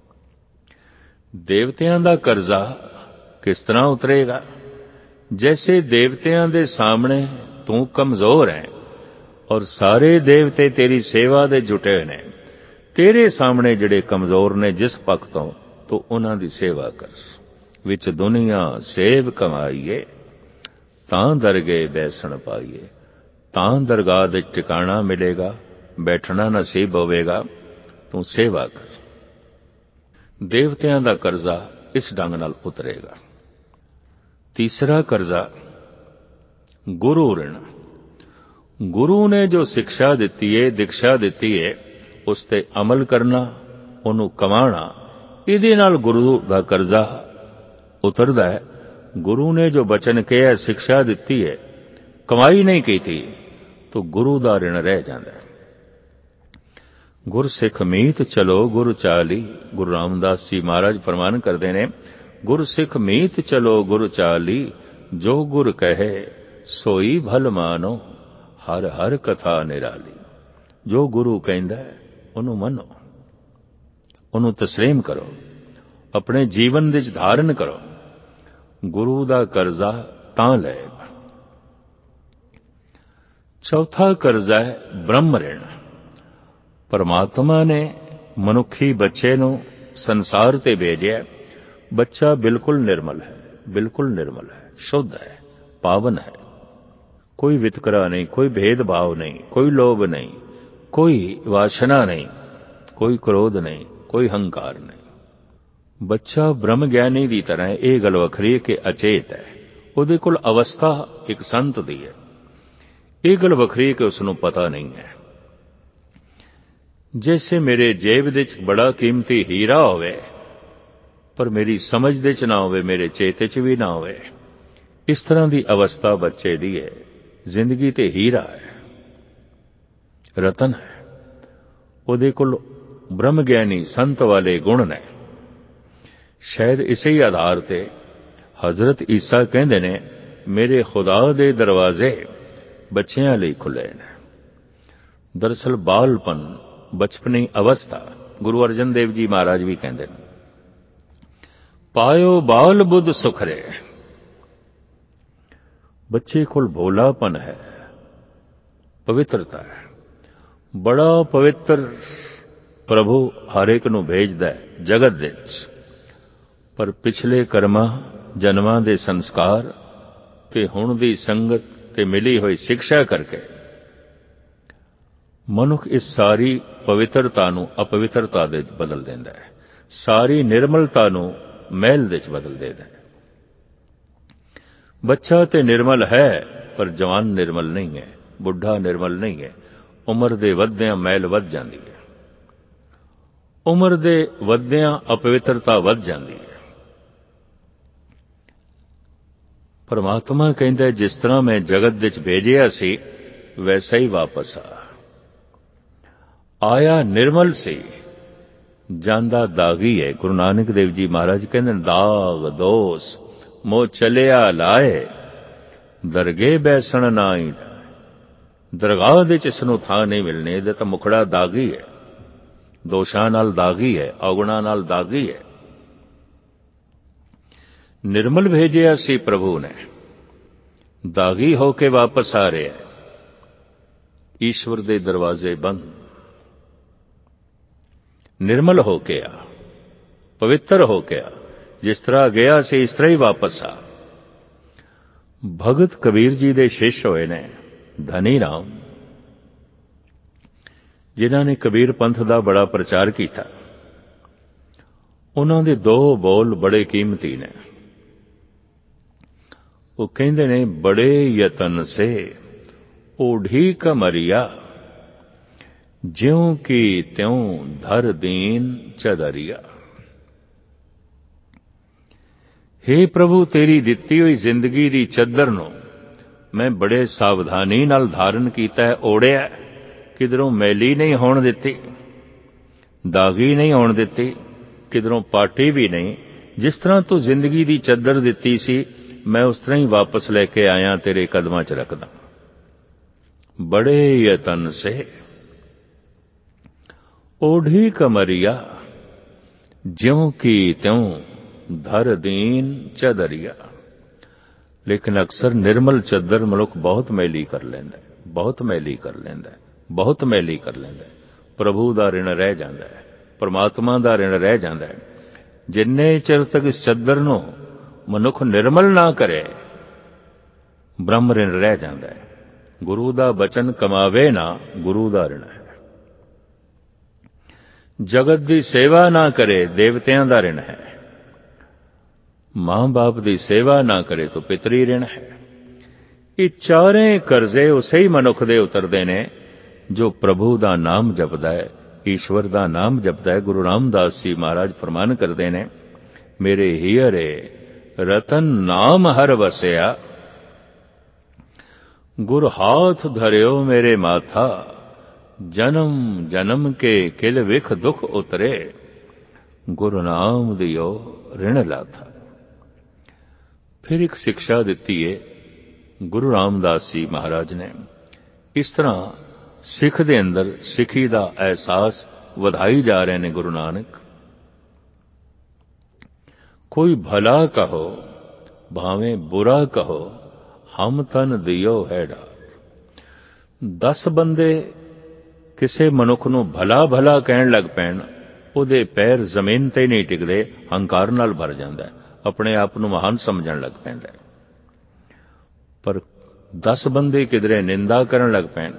ਦੇਵਤਿਆਂ ਦਾ ਕਰਜ਼ਾ ਕਿਸ ਤਰ੍ਹਾਂ ਉਤਰੇਗਾ? ਜੈਸੇ ਦੇਵਤਿਆਂ ਦੇ ਸਾਹਮਣੇ ਤੂੰ ਕਮਜ਼ੋਰ ਹੈ ਔਰ ਸਾਰੇ ਦੇਵਤੇ ਤੇਰੀ ਸੇਵਾ ਦੇ ਜੁਟੇ ਹੋਏ ਨੇ, ਤੇਰੇ ਸਾਹਮਣੇ ਜਿਹੜੇ ਕਮਜ਼ੋਰ ਨੇ ਜਿਸ ਪੱਖ ਤੋਂ, ਤੂੰ ਉਹਨਾਂ ਦੀ ਸੇਵਾ ਕਰ। ਵਿੱਚ ਦੁਨੀਆ ਸੇਵ ਕਮਾਈਏ, ਤਾਂ ਦਰਗੇ ਬੈਸਣ ਪਾਈਏ। ਤਾਂ ਦਰਗਾਹ ਦੇ ਟਿਕਾਣਾ ਮਿਲੇਗਾ, ਬੈਠਣਾ ਨਸੀਬ ਹੋਵੇਗਾ। ਤੂੰ ਸੇਵਾ ਕਰ। ਦੇਵਤਿਆਂ ਦਾ ਕਰਜ਼ਾ ਇਸ ਢੰਗ ਨਾਲ ਉਤਰੇਗਾ। ਤੀਸਰਾ ਕਰਜ਼ਾ ਗੁਰੂ ਰਿਣ। ਗੁਰੂ ਨੇ ਜੋ ਸਿੱਖਿਆ ਦਿੱਤੀ ਹੈ, ਦੀਕਸ਼ਾ ਦਿੱਤੀ ਹੈ, ਉਸ ਤੇ ਅਮਲ ਕਰਨਾ, ਉਹਨੂੰ ਕਮਾਣਾ, ਇਹਦੇ ਨਾਲ ਗੁਰੂ ਦਾ ਕਰਜ਼ਾ ਉਤਰਦਾ ਹੈ। ਗੁਰੂ ਨੇ ਜੋ ਬਚਨ ਕਿਹਾ, ਸਿੱਖਿਆ ਦਿੱਤੀ ਹੈ, ਕਮਾਈ ਨਹੀਂ ਕੀਤੀ, ਤਾਂ ਗੁਰੂ ਦਾ ਰਿਣ ਰਹਿ ਜਾਂਦਾ ਹੈ। ਗੁਰਸਿੱਖ ਮੀਤ ਚਲੋ ਗੁਰ ਚਾਲੀ। ਗੁਰੂ ਰਾਮਦਾਸ ਜੀ ਮਹਾਰਾਜ ਫਰਮਾਨ ਕਰਦੇ ਨੇ, ਗੁਰਸਿੱਖ ਮੀਤ ਚਲੋ ਗੁਰ ਚਾਲੀ, ਜੋ ਗੁਰ ਕਹੇ ਸੋਈ ਭਲ ਮਾਨੋ, ਹਰ ਹਰ ਕਥਾ ਨਿਰਾਲੀ। ਜੋ ਗੁਰੂ ਕਹਿੰਦਾ ਉਹਨੂੰ ਮੰਨੋ, ਉਹਨੂੰ ਤਸਲੀਮ ਕਰੋ, ਆਪਣੇ ਜੀਵਨ ਵਿੱਚ ਧਾਰਨ ਕਰੋ। ਗੁਰੂ ਦਾ ਕਰਜ਼ਾ ਤਾਂ ਲਏਗਾ। ਚੌਥਾ ਕਰਜ਼ਾ ਹੈ ਬ੍ਰਹਮ ਰਿਣ। ਪਰਮਾਤਮਾ ਨੇ ਮਨੁੱਖੀ ਬੱਚੇ ਨੂੰ ਸੰਸਾਰ ਤੇ ਭੇਜਿਆ। ਬੱਚਾ ਬਿਲਕੁਲ ਨਿਰਮਲ ਹੈ, ਬਿਲਕੁਲ ਨਿਰਮਲ ਹੈ, ਸ਼ੁੱਧ ਹੈ, ਪਾਵਨ ਹੈ। ਕੋਈ ਵਿਤਕਰਾ ਨਹੀਂ, ਕੋਈ ਭੇਦਭਾਵ ਨਹੀਂ, ਕੋਈ ਲੋਭ ਨਹੀਂ, ਕੋਈ ਵਾਸ਼ਨਾ ਨਹੀਂ, ਕੋਈ ਕ੍ਰੋਧ ਨਹੀਂ, ਕੋਈ ਹੰਕਾਰ ਨਹੀਂ। ਬੱਚਾ ਬ੍ਰਹਮ ਗਿਆਨੀ ਦੀ ਤਰ੍ਹਾਂ ਹੈ। ਇਹ ਗੱਲ ਵੱਖਰੀ ਹੈ ਕਿ ਅਚੇਤ ਹੈ, ਉਹਦੇ ਕੋਲ ਅਵਸਥਾ ਇੱਕ ਸੰਤ ਦੀ ਹੈ। ਇਹ ਗੱਲ ਵੱਖਰੀ ਹੈ ਕਿ ਉਸ ਨੂੰ ਪਤਾ ਨਹੀਂ ਹੈ। ਜੈਸੇ ਮੇਰੇ ਜੇਬ ਵਿੱਚ ਬੜਾ ਕੀਮਤੀ ਹੀਰਾ ਹੋਵੇ, ਪਰ ਮੇਰੀ ਸਮਝ ਦੇ ਚ ਨਾ ਹੋਵੇ, ਮੇਰੇ ਚੇਤੇ ਚ ਵੀ ਨਾ ਹੋਵੇ, ਇਸ ਤਰ੍ਹਾਂ ਦੀ ਅਵਸਥਾ ਬੱਚੇ ਦੀ ਹੈ। ਜ਼ਿੰਦਗੀ ਤੇ ਹੀਰਾ ਹੈ, ਰਤਨ ਹੈ। ਉਹਦੇ ਕੋਲ ਬ੍ਰਹਮ ਗਿਆਨੀ ਸੰਤ ਵਾਲੇ ਗੁਣ ਨੇ। ਸ਼ਾਇਦ ਇਸੇ ਹੀ ਆਧਾਰ ਤੇ ਹਜ਼ਰਤ ਈਸਾ ਕਹਿੰਦੇ ਨੇ, ਮੇਰੇ ਖੁਦਾ ਦੇ ਦਰਵਾਜ਼ੇ ਬੱਚਿਆਂ ਲਈ ਖੁੱਲੇ ਨੇ। ਦਰਅਸਲ ਬਾਲਪਨ, ਬਚਪਨੀ ਅਵਸਥਾ, ਗੁਰੂ ਅਰਜਨ ਦੇਵ ਜੀ ਮਹਾਰਾਜ ਵੀ ਕਹਿੰਦੇ ਨੇ, ਪਾਇਓ ਬਾਲ ਬੁੱਧ ਸੁਖਰੇ। ਬੱਚੇ ਕੋਲ ਭੋਲਾਪਨ ਹੈ, ਪਵਿੱਤਰਤਾ ਹੈ। ਬੜਾ ਪਵਿੱਤਰ ਪ੍ਰਭੂ ਹਰ ਇੱਕ ਨੂੰ ਭੇਜਦਾ ਹੈ ਜਗਤ ਵਿੱਚ, ਪਰ ਪਿਛਲੇ ਕਰਮਾਂ ਜਨਮਾਂ ਦੇ ਸੰਸਕਾਰ ਤੇ ਹੁਣ ਦੀ ਸੰਗਤ ਤੇ ਮਿਲੀ ਹੋਈ ਸਿੱਖਿਆ ਕਰਕੇ ਮਨੁੱਖ ਇਸ ਸਾਰੀ ਪਵਿੱਤਰਤਾ ਨੂੰ ਅਪਵਿੱਤਰਤਾ ਦੇ ਵਿੱਚ ਬਦਲ ਦਿੰਦਾ ਹੈ, ਸਾਰੀ ਨਿਰਮਲਤਾ ਨੂੰ ਮਹਿਲ ਦੇ ਵਿੱਚ ਬਦਲ ਦਿੰਦਾ ਹੈ। ਬੱਚਾ ਤੇ ਨਿਰਮਲ ਹੈ ਪਰ ਜਵਾਨ ਨਿਰਮਲ ਨਹੀਂ ਹੈ, ਬੁੱਢਾ ਨਿਰਮਲ ਨਹੀਂ ਹੈ। ਉਮਰ ਦੇ ਵੱਧਦਿਆਂ ਮੈਲ ਵੱਧ ਜਾਂਦੀ ਹੈ, ਉਮਰ ਦੇ ਵੱਧਦਿਆਂ ਅਪਵਿੱਤਰਤਾ ਵੱਧ ਜਾਂਦੀ ਹੈ। ਪਰਮਾਤਮਾ ਕਹਿੰਦਾ ਜਿਸ ਤਰ੍ਹਾਂ ਮੈਂ ਜਗਤ ਵਿੱਚ ਭੇਜਿਆ ਸੀ ਵੈਸਾ ਹੀ ਵਾਪਸ ਆ। ਆਇਆ ਨਿਰਮਲ ਸੀ, ਜਾਂਦਾ ਦਾਗੀ ਹੈ। ਗੁਰੂ ਨਾਨਕ ਦੇਵ ਜੀ ਮਹਾਰਾਜ ਕਹਿੰਦੇ ਦਾਗ ਦੋਸ ਮੋਹ ਚਲਿਆ ਲਾਏ, ਦਰਗੇ ਬੈਸਣ ਨਾ ਹੀ। ਦਰਗਾਹ ਦੇ ਚ ਇਸ ਨੂੰ ਥਾਂ ਨਹੀਂ ਮਿਲਣੀ, ਇਹਦਾ ਤਾਂ ਮੁਖੜਾ ਦਾਗੀ ਹੈ, ਦੋਸ਼ਾਂ ਨਾਲ ਦਾਗੀ ਹੈ, ਔਗੁਣਾਂ ਨਾਲ ਦਾਗੀ ਹੈ। ਨਿਰਮਲ ਭੇਜਿਆ ਸੀ ਪ੍ਰਭੂ ਨੇ, ਦਾਗੀ ਹੋ ਕੇ ਵਾਪਸ ਆ ਰਿਹਾ ਹੈ। ਈਸ਼ਵਰ ਦੇ ਦਰਵਾਜ਼ੇ ਬੰਦ, ਨਿਰਮਲ ਹੋ ਕੇ ਆ, ਪਵਿੱਤਰ ਹੋ ਕੇ ਆ। ਜਿਸ ਤਰ੍ਹਾਂ ਗਿਆ ਸੀ ਇਸ ਤਰ੍ਹਾਂ ਹੀ ਵਾਪਸ ਆ। ਭਗਤ ਕਬੀਰ ਜੀ ਦੇ ਸ਼ਿਸ਼ ਹੋਏ ਨੇ ਧਨੀ ਰਾਮ, ਜਿਨ੍ਹਾਂ ਨੇ ਕਬੀਰ ਪੰਥ ਦਾ ਬੜਾ ਪ੍ਰਚਾਰ ਕੀਤਾ। ਉਹਨਾਂ ਦੇ ਦੋ ਬੋਲ ਬੜੇ ਕੀਮਤੀ ਨੇ। ਉਹ ਕਹਿੰਦੇ ਨੇ ਬੜੇ ਯਤਨ ਸੇ ਓਢੀ ਕਮਰਿਆ, ਜਿਉਂ ਕੀ ਤਿਉਂ ਧਰ ਦੀਨ ਚਦਰਿਆ। ਹੇ ਪ੍ਰਭੂ, ਤੇਰੀ ਦਿੱਤੀ ਹੋਈ ਜ਼ਿੰਦਗੀ ਦੀ ਚੱਦਰ ਨੂੰ ਮੈਂ ਬੜੇ ਸਾਵਧਾਨੀ ਨਾਲ ਧਾਰਨ ਕੀਤਾ ਹੈ, ਓੜਿਆ, ਕਿਧਰੋਂ ਮੈਲੀ ਨਹੀਂ ਹੋਣ ਦਿੱਤੀ, ਦਾਗੀ ਨਹੀਂ ਹੋਣ ਦਿੱਤੀ, ਕਿਧਰੋਂ ਪਾਟੀ ਵੀ ਨਹੀਂ। ਜਿਸ ਤਰ੍ਹਾਂ ਤੂੰ ਜ਼ਿੰਦਗੀ ਦੀ ਚੱਦਰ ਦਿੱਤੀ ਸੀ ਮੈਂ ਉਸ ਤਰ੍ਹਾਂ ਹੀ ਵਾਪਸ ਲੈ ਕੇ ਆਇਆ, ਤੇਰੇ ਕਦਮਾਂ 'ਚ ਰੱਖਦਾ। ਬੜੇ ਯਤਨ ਸੇ ਓਢੀ ਕਮਰਿਆ, ਜਿਉਂ ਕੀ ਤਿਉਂ ਧਰ ਦੀਨ ਚਦਰਿਆ। ਲੇਕਿਨ ਅਕਸਰ ਨਿਰਮਲ ਚੱਦਰ ਮਨੁੱਖ ਬਹੁਤ ਮੈਲੀ ਕਰ ਲੈਂਦਾ, ਬਹੁਤ ਮੈਲੀ ਕਰ ਲੈਂਦਾ, ਬਹੁਤ ਮੈਲੀ ਕਰ ਲੈਂਦਾ। ਪ੍ਰਭੂ ਦਾ ਰਿਣ ਰਹਿ ਜਾਂਦਾ ਹੈ, ਪਰਮਾਤਮਾ ਦਾ ਰਿਣ ਰਹਿ ਜਾਂਦਾ ਹੈ। ਜਿੰਨੇ ਚਿਰ ਤੱਕ ਇਸ ਚੱਦਰ ਨੂੰ ਮਨੁੱਖ ਨਿਰਮਲ ਨਾ ਕਰੇ ਬ੍ਰਹਮ ਰਿਣ ਰਹਿ ਜਾਂਦਾ ਹੈ। ਗੁਰੂ ਦਾ ਬਚਨ ਕਮਾਵੇ ਨਾ, ਗੁਰੂ ਦਾ ਰਿਣ ਹੈ। ਜਗਤ ਦੀ ਸੇਵਾ ਨਾ ਕਰੇ, ਦੇਵਤਿਆਂ ਦਾ ਰਿਣ ਹੈ। ਮਾਂ ਬਾਪ ਦੀ ਸੇਵਾ ਨਾ ਕਰੇ ਤਾਂ ਪਿਤਰੀ ਰਿਣ ਹੈ। ਇਹ ਚਾਰੇ ਕਰਜ਼ੇ ਉਸੇ ਹੀ ਮਨੁੱਖ ਦੇ ਉਤਰਦੇ ਨੇ ਜੋ ਪ੍ਰਭੂ ਦਾ ਨਾਮ ਜਪਦਾ ਹੈ, ਈਸ਼ਵਰ ਦਾ ਨਾਮ ਜਪਦਾ ਹੈ। ਗੁਰੂ ਰਾਮਦਾਸ ਜੀ ਮਹਾਰਾਜ ਫਰਮਾਨ ਕਰਦੇ ਨੇ, ਮੇਰੇ ਹੀਅਰੇ ਰਤਨ ਨਾਮ ਹਰ ਵਸਿਆ, ਗੁਰ ਹਾਥ ਧਰਿਓ ਮੇਰੇ ਮਾਥਾ, ਜਨਮ ਜਨਮ ਕੇ ਕਿਲ ਵਿਖ ਦੁਖ ਉਤਰੇ, ਗੁਰੂ ਨਾਮ ਦਿਓ ਰਿਣ ਲਾਥਾ। ਫਿਰ ਇੱਕ ਸਿੱਖਿਆ ਦਿੱਤੀ ਹੈ ਗੁਰੂ ਰਾਮਦਾਸ ਜੀ ਮਹਾਰਾਜ ਨੇ। ਇਸ ਤਰ੍ਹਾਂ ਸਿੱਖ ਦੇ ਅੰਦਰ ਸਿੱਖੀ ਦਾ ਅਹਿਸਾਸ ਵਧਾਈ ਜਾ ਰਹੇ ਨੇ ਗੁਰੂ ਨਾਨਕ। ਕੋਈ ਭਲਾ ਕਹੋ ਭਾਵੇਂ ਬੁਰਾ ਕਹੋ, ਹਮ ਤਨ ਦਿਓ ਹੈ ਡਾਰ। ਦਸ ਬੰਦੇ ਕਿਸੇ ਮਨੁੱਖ ਨੂੰ ਭਲਾ ਭਲਾ ਕਹਿਣ ਲੱਗ ਪੈਣ, ਉਹਦੇ ਪੈਰ ਜ਼ਮੀਨ ਤੇ ਨਹੀਂ ਟਿਕਦੇ, ਹੰਕਾਰ ਨਾਲ ਭਰ ਜਾਂਦਾ, ਆਪਣੇ ਆਪ ਨੂੰ ਮਹਾਨ ਸਮਝਣ ਲੱਗ ਪੈਂਦਾ। ਪਰ ਦਸ ਬੰਦੇ ਕਿਧਰੇ ਨਿੰਦਾ ਕਰਨ ਲੱਗ ਪੈਣ,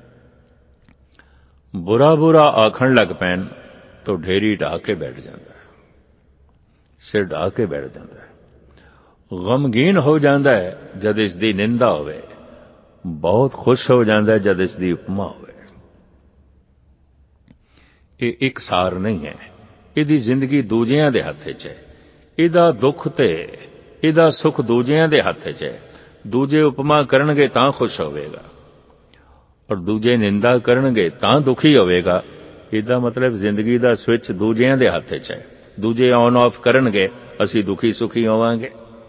ਬੁਰਾ ਬੁਰਾ ਆਖਣ ਲੱਗ ਪੈਣ ਤਾਂ ਢੇਰੀ ਢਾਹ ਕੇ ਬੈਠ ਜਾਂਦਾ, ਸਿਰ ਢਾਹ ਕੇ ਬੈਠ ਜਾਂਦਾ, ਗਮਗੀਨ ਹੋ ਜਾਂਦਾ ਹੈ ਜਦ ਇਸ ਦੀ ਨਿੰਦਾ ਹੋਵੇ, ਬਹੁਤ ਖੁਸ਼ ਹੋ ਜਾਂਦਾ ਜਦ ਇਸ ਦੀ ਉਪਮਾ ਹੋਵੇ। ਇਹ ਇੱਕ ਸਾਰ ਨਹੀਂ ਹੈ, ਇਹਦੀ ਜ਼ਿੰਦਗੀ ਦੂਜਿਆਂ ਦੇ ਹੱਥ 'ਚ ਹੈ। ਇਹਦਾ ਦੁੱਖ ਤੇ ਇਹਦਾ ਸੁੱਖ ਦੂਜਿਆਂ ਦੇ ਹੱਥ 'ਚ ਹੈ। ਦੂਜੇ ਉਪਮਾ ਕਰਨਗੇ ਤਾਂ ਖੁਸ਼ ਹੋਵੇਗਾ, ਔਰ ਦੂਜੇ ਨਿੰਦਾ ਕਰਨਗੇ ਤਾਂ ਦੁਖੀ ਹੋਵੇਗਾ। ਇਹਦਾ ਮਤਲਬ ਜ਼ਿੰਦਗੀ ਦਾ ਸਵਿੱਚ ਦੂਜਿਆਂ ਦੇ ਹੱਥ 'ਚ ਹੈ। ਦੂਜੇ ਔਨ ਆਫ ਕਰਨਗੇ, ਅਸੀਂ ਦੁਖੀ ਸੁਖੀ ਹੋਵਾਂਗੇ।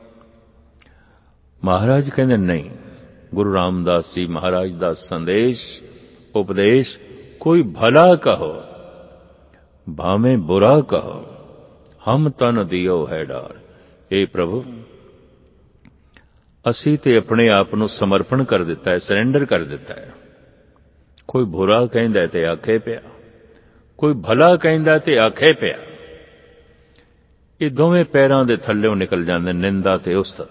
ਮਹਾਰਾਜ ਕਹਿੰਦੇ ਨਹੀਂ, ਗੁਰੂ ਰਾਮਦਾਸ ਜੀ ਮਹਾਰਾਜ ਦਾ ਸੰਦੇਸ਼ ਉਪਦੇਸ਼, ਕੋਈ ਭਲਾ ਕਹੋ ਭਾਵੇਂ ਬੁਰਾ ਕਹੋ, ਹਮ ਤਨ ਦਿਓ ਹੈ ਡਾਰ। ਇਹ ਪ੍ਰਭੂ, ਅਸੀਂ ਤੇ ਆਪਣੇ ਆਪ ਨੂੰ ਸਮਰਪਣ ਕਰ ਦਿੱਤਾ ਹੈ, ਸਰੈਂਡਰ ਕਰ ਦਿੱਤਾ ਹੈ। ਕੋਈ ਬੁਰਾ ਕਹਿੰਦਾ ਤੇ ਆਖੇ ਪਿਆ, ਕੋਈ ਭਲਾ ਕਹਿੰਦਾ ਤੇ ਆਖੇ ਪਿਆ। ਇਹ ਦੋਵੇਂ ਪੈਰਾਂ ਦੇ ਥੱਲੇੋਂ ਨਿਕਲ ਜਾਂਦੇ, ਨਿੰਦਾ ਤੇ ਉਸਤਤ।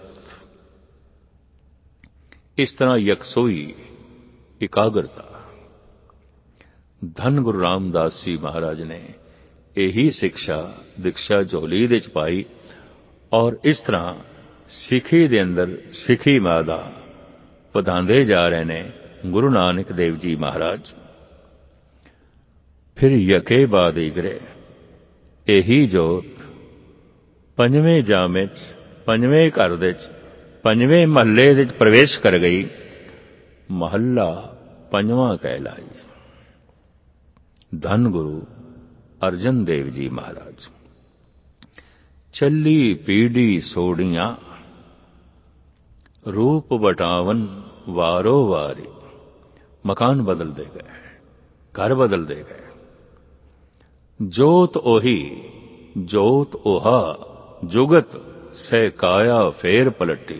ਇਸ ਤਰ੍ਹਾਂ ਯਕਸੋਈ, ਇਕਾਗਰਤਾ, ਧੰਨ ਗੁਰੂ ਰਾਮਦਾਸ ਜੀ ਮਹਾਰਾਜ ਨੇ ਇਹੀ ਸਿੱਖਿਆ ਦੀਕਸ਼ਾ ਝੋਲੀ ਦੇ ਚ ਪਾਈ ਔਰ ਇਸ ਤਰ੍ਹਾਂ ਸਿੱਖੀ ਦੇ ਅੰਦਰ ਸਿੱਖੀ ਮਾਂ ਦਾ ਵਧਾਉਂਦੇ ਜਾ ਰਹੇ ਨੇ ਗੁਰੂ ਨਾਨਕ ਦੇਵ ਜੀ ਮਹਾਰਾਜ। ਫਿਰ ਯਕੇ ਬਾਦ ਇਗਰੇ ਇਹੀ ਜੋਤ ਪੰਜਵੇਂ ਜਾਮ 'ਚ ਪੰਜਵੇਂ ਘਰ ਦੇ 'ਚ ਪੰਜਵੇਂ ਮਹੱਲੇ ਦੇ 'ਚ ਪ੍ਰਵੇਸ਼ ਕਰ ਗਈ। ਮਹੱਲਾ ਪੰਜਵਾਂ ਕਹਿਲਾਈ। ਧੰਨ ਗੁਰੂ ਅਰਜਨ ਦੇਵ ਜੀ ਮਹਾਰਾਜ। ਚੱਲੀ ਪੀੜੀ ਸੋੜੀਆਂ रूप बटावन वारो वारी। मकान बदलते गए, घर बदलते गए। जोत ओही जोत ओहा जुगत सै काया फेर पलटी।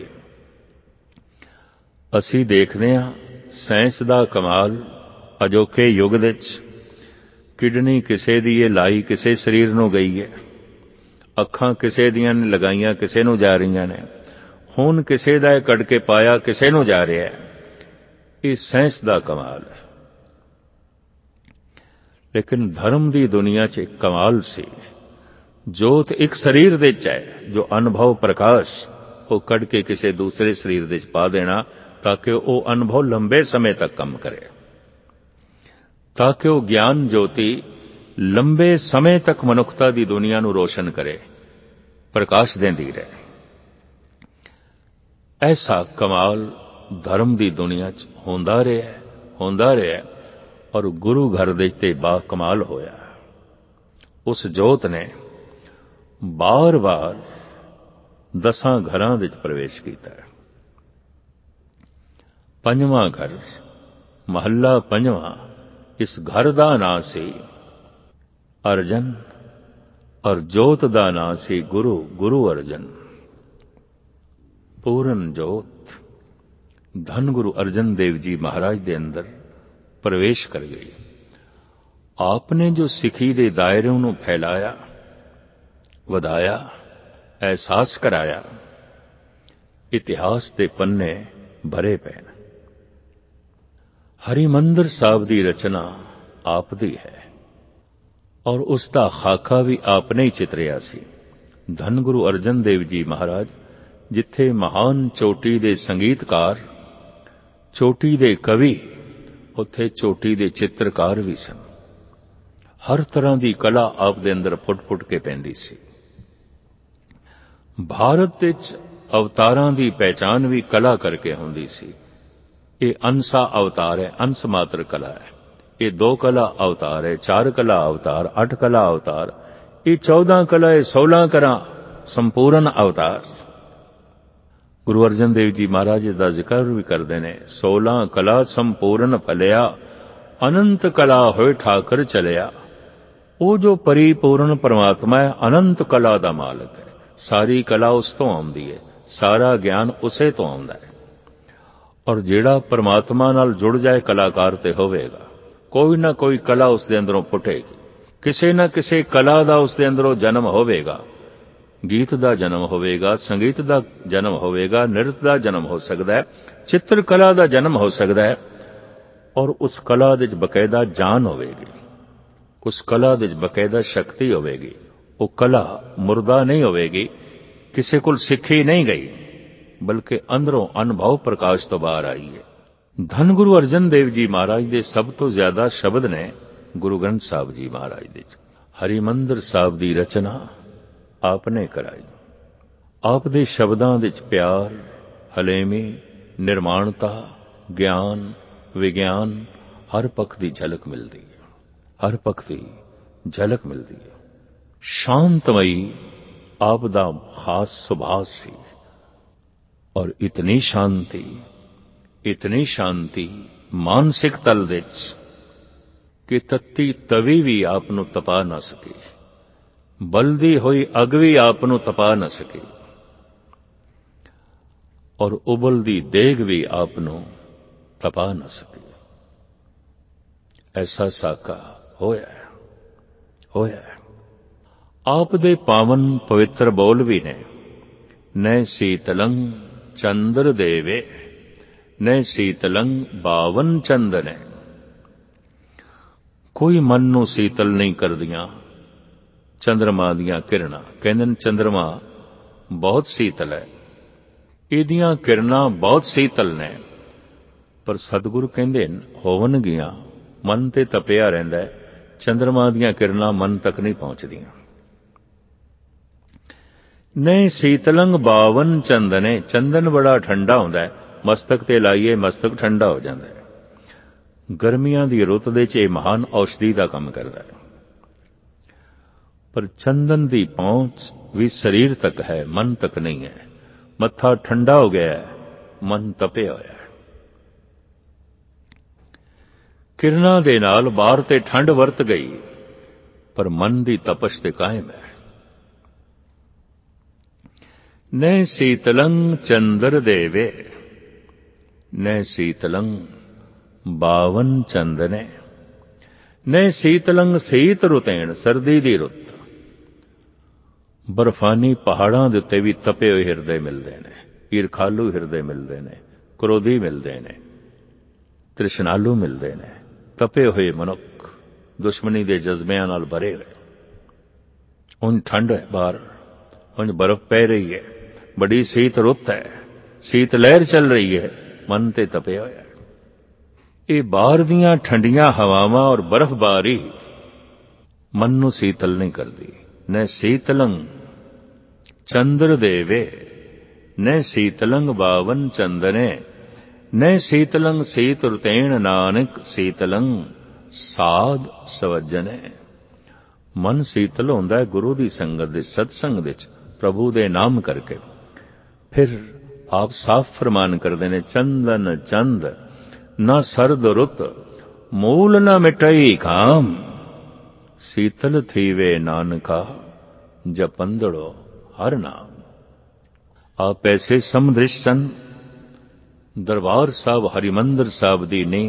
असी देखते हैं साइंस दा कमाल अजोके युग दे किडनी किसे दी लाई किसे शरीर नूं गई है, अखां किसे दियां लगाइयां किसे नूं जा रही ने, ਹੁਣ ਕਿਸੇ ਦਾ ਕੱਢ ਕੇ ਪਾਇਆ ਕਿਸੇ ਨੂੰ ਜਾ ਰਿਹਾ। ਇਹ ਸਾਇੰਸ ਦਾ ਕਮਾਲ ਹੈ। ਲੇਕਿਨ ਧਰਮ ਦੀ ਦੁਨੀਆ 'ਚ ਇੱਕ ਕਮਾਲ ਸੀ। ਜੋਤ ਇੱਕ ਸਰੀਰ ਦੇ 'ਚ ਹੈ ਜੋ ਅਨੁਭਵ ਪ੍ਰਕਾਸ਼ ਉਹ ਕੱਢ ਕੇ ਕਿਸੇ ਦੂਸਰੇ ਸਰੀਰ ਦੇ 'ਚ ਪਾ ਦੇਣਾ ਤਾਂ ਕਿ ਉਹ ਅਨੁਭਵ ਲੰਬੇ ਸਮੇਂ ਤੱਕ ਕੰਮ ਕਰੇ, ਤਾਂ ਕਿ ਉਹ ਗਿਆਨ ਜੋਤੀ ਲੰਬੇ ਸਮੇਂ ਤੱਕ ਮਨੁੱਖਤਾ ਦੀ ਦੁਨੀਆ ਨੂੰ ਰੋਸ਼ਨ ਕਰੇ, ਪ੍ਰਕਾਸ਼ ਦਿੰਦੀ ਰਹੇ। ऐसा कमाल धर्म की दुनिया च होंदा रहा होंदा रहा और गुरु घर दे ते बा कमाल होया। उस जोत ने बार बार दसां घरां दे च प्रवेश किया। पंजवां घर महला पंजवां, इस घर का नां सी अर्जन और जोत का नां सी गुरु गुरु अर्जन। पूर्ण जोत धन गुरु अर्जन देव जी महाराज के अंदर प्रवेश कर गई। आपने जो सिखी के दायरे नूं फैलाया वधाया एहसास कराया, इतिहास के पन्ने भरे पे। हरिमंदिर साहब की रचना आप दी है और उसका खाका भी आपने ही चितरिया सी। धन गुरु अर्जन देव जी महाराज जिथे महान चोटी दे संगीतकार चोटी दे कवि उत्थे चोटी दे चित्रकार भी सन। हर तरह की कला आप दे अंदर फुट फुट के पैंदी सी। भारत विच अवतारां की पहचान भी कला करके होंदी सी। ये अंसा अवतार है, अंश मात्र कला है। ये दो कला अवतार है, चार कला अवतार, अठ कला अवतार, ये चौदह कला है, सोलह कला संपूर्ण अवतार। गुरु अर्जन देव जी महाराज का जिक्र भी करते हैं। सोलह कला संपूर्ण फलिया अनंत कला होए ठाकर चलिया। वो जो परिपूर्ण परमात्मा है अनंत कला का मालक है। सारी कला उस तो आउंदी है, सारा ज्ञान उसे तो आउंदा है। और जिहड़ा परमात्मा नाल जुड़ जाए कलाकार ते होवेगा। कोई ना कोई कला उसके अंदरों फुटेगी, किसी ना किसी कला का उसके अंदरों जन्म होवेगा। गीत का जन्म होवेगा, संगीत का जन्म होवेगा, नृत्य का जन्म हो सकता है, चित्रकला का जन्म हो सकता है। और उस कला दे बकायदा जान होवेगी, उस कला दे बकायदा शक्ति होवेगी। वो कला मुर्दा नहीं होवेगी, किसी को सीखी नहीं गई, बल्कि अंदरों अनुभव प्रकाश तो बाहर आई है। धन गुरु अर्जन देव जी महाराज के सब तो ज्यादा शब्द ने गुरु ग्रंथ साहब जी महाराज दे। हरिमंदिर साहब की रचना आपने कराई। आप दे शब्दां विच प्यार, हलेमी, निर्माणता, ज्ञान, विज्ञान हर पक्ष की झलक मिलती है, हर पक्ष की झलक मिलती है। शांतमयी आप दा खास सुभाव सी और इतनी शांति इतनी शांति मानसिक तल विच कि तत्ती तवी भी आप नूं तपा ना सकी, बलदी हुई अग भी आप नूं तपा न सकी और उबलदी देग भी आप नूं तपा न सकी। ऐसा साका होया होया। आप दे पावन पवित्र बोल भी ने, न शीतलंग चंद्र देवे न शीतलंग बावन चंद ने। ਕੋਈ ਮਨ ਨੂੰ ਸੀਤਲ ਨਹੀਂ ਕਰਦੀਆਂ ਚੰਦਰਮਾ ਦੀਆਂ ਕਿਰਨਾਂ। ਕਹਿੰਦੇ ਨੇ ਚੰਦਰਮਾ ਬਹੁਤ ਸੀਤਲ ਹੈ, ਇਹਦੀਆਂ ਕਿਰਨਾਂ ਬਹੁਤ ਸੀਤਲ ਨੇ, ਪਰ ਸਤਿਗੁਰੂ ਕਹਿੰਦੇ ਨੇ ਹੋਵਨਗੀਆਂ ਮਨ ਤੇ ਤਪਿਆ ਰਹਿੰਦਾ ਹੈ, ਚੰਦਰਮਾ ਦੀਆਂ ਕਿਰਨਾਂ ਮਨ ਤੱਕ ਨਹੀਂ ਪਹੁੰਚਦੀਆਂ। ਨਹੀਂ ਸੀਤਲੰਗ ਬਾਵਨ ਚੰਦਨੇ, ਚੰਦਨ ਬੜਾ ਠੰਡਾ ਹੁੰਦਾ ਹੈ, ਮਸਤਕ ਤੇ ਲਾਈਏ ਮਸਤਕ ਠੰਡਾ ਹੋ ਜਾਂਦਾ ਹੈ। ਗਰਮੀਆਂ ਦੀ ਰੁੱਤ ਦੇ 'ਚ ਇਹ ਮਹਾਨ ਔਸ਼ਧੀ ਦਾ ਕੰਮ ਕਰਦਾ ਹੈ, ਪਰ ਚੰਦਨ ਦੀ ਪਹੁੰਚ ਵੀ ਸਰੀਰ ਤੱਕ ਹੈ, ਮਨ ਤੱਕ ਨਹੀਂ ਹੈ। ਮੱਥਾ ਠੰਡਾ ਹੋ ਗਿਆ ਹੈ, ਮਨ ਤਪਿਆ ਹੋਇਆ ਹੈ। ਕਿਰਨਾਂ ਦੇ ਨਾਲ ਬਾਹਰ ਤੇ ਠੰਡ ਵਰਤ ਗਈ, ਪਰ ਮਨ ਦੀ ਤਪਸ਼ ਤੇ ਕਾਇਮ ਹੈ। ਨੈ ਸੀਤਲੰ ਚੰਦਰ ਦੇਵੇ, ਨੈ ਸੀਤਲੰ ਬਾਵਨ ਚੰਦਨੇ, ਨੈ ਸੀਤਲੰ ਸੀਤ ਰੁਤੇਣ, ਸਰਦੀ ਦੀ ਰੁੱਤ। ਬਰਫਾਨੀ ਪਹਾੜਾਂ ਦੇ ਉੱਤੇ ਵੀ ਤਪੇ ਹੋਏ ਹਿਰਦੇ ਮਿਲਦੇ ਨੇ, ਈਰਖਾਲੂ ਹਿਰਦੇ ਮਿਲਦੇ ਨੇ, ਕ੍ਰੋਧੀ ਮਿਲਦੇ ਨੇ, ਤ੍ਰਿਸ਼ਨਾਲੂ ਮਿਲਦੇ ਨੇ, ਤਪੇ ਹੋਏ ਮਨੁੱਖ ਦੁਸ਼ਮਣੀ ਦੇ ਜਜ਼ਬਿਆਂ ਨਾਲ ਭਰੇ ਹੋਏ। ਉਂਝ ਠੰਡ ਹੈ ਬਾਹਰ, ਉਂਝ ਬਰਫ਼ ਪੈ ਰਹੀ ਹੈ, ਬੜੀ ਸੀਤ ਰੁੱਤ ਹੈ, ਸੀਤ ਲਹਿਰ ਚੱਲ ਰਹੀ ਹੈ, ਮਨ ਤੇ ਤਪਿਆ ਹੋਇਆ ਹੈ। ਇਹ ਬਾਹਰ ਦੀਆਂ ਠੰਡੀਆਂ ਹਵਾਵਾਂ ਔਰ ਬਰਫ਼ਬਾਰੀ ਮਨ ਨੂੰ ਸੀਤਲ ਨਹੀਂ ਕਰਦੀ। ਨੈ ਸੀਤਲੰ ਚੰਦਰ ਦੇਵੇ, ਨੈ ਸੀਤਲੰਗ ਬਾਵਨ ਚੰਦਨੇ, ਨੈ ਸੀਤਲੰਗ ਸੀਤ ਰੁਤੇਣ, ਨਾਨਕ ਸੀਤਲੰ ਸਾਧ ਸਵਜਨੇ। ਮਨ ਸੀਤਲ ਹੁੰਦਾ ਹੈ ਗੁਰੂ ਦੀ ਸੰਗਤ ਦੇ ਸਤਸੰਗ ਵਿੱਚ, ਪ੍ਰਭੂ ਦੇ ਨਾਮ ਕਰਕੇ। ਫਿਰ ਆਪ ਸਾਫ਼ ਫਰਮਾਨ ਕਰਦੇ ਨੇ, ਚੰਦਨ ਚੰਦ ਨਾ ਸਰਦ ਰੁੱਤ, ਮੂਲ ਨਾ ਮਿਟਈ ਕਾਮ, ਸੀਤਲ ਥੀਵੇ ਨਾਨਕਾ ਜਪੰਦੜੋ ਹਰ ਨਾਮ। ਆਪ ਐਸੇ ਸਮਦ੍ਰਿਸ਼ ਸਨ, ਦਰਬਾਰ ਸਾਹਿਬ ਹਰਿਮੰਦਰ ਸਾਹਿਬ ਦੀ ਨੇ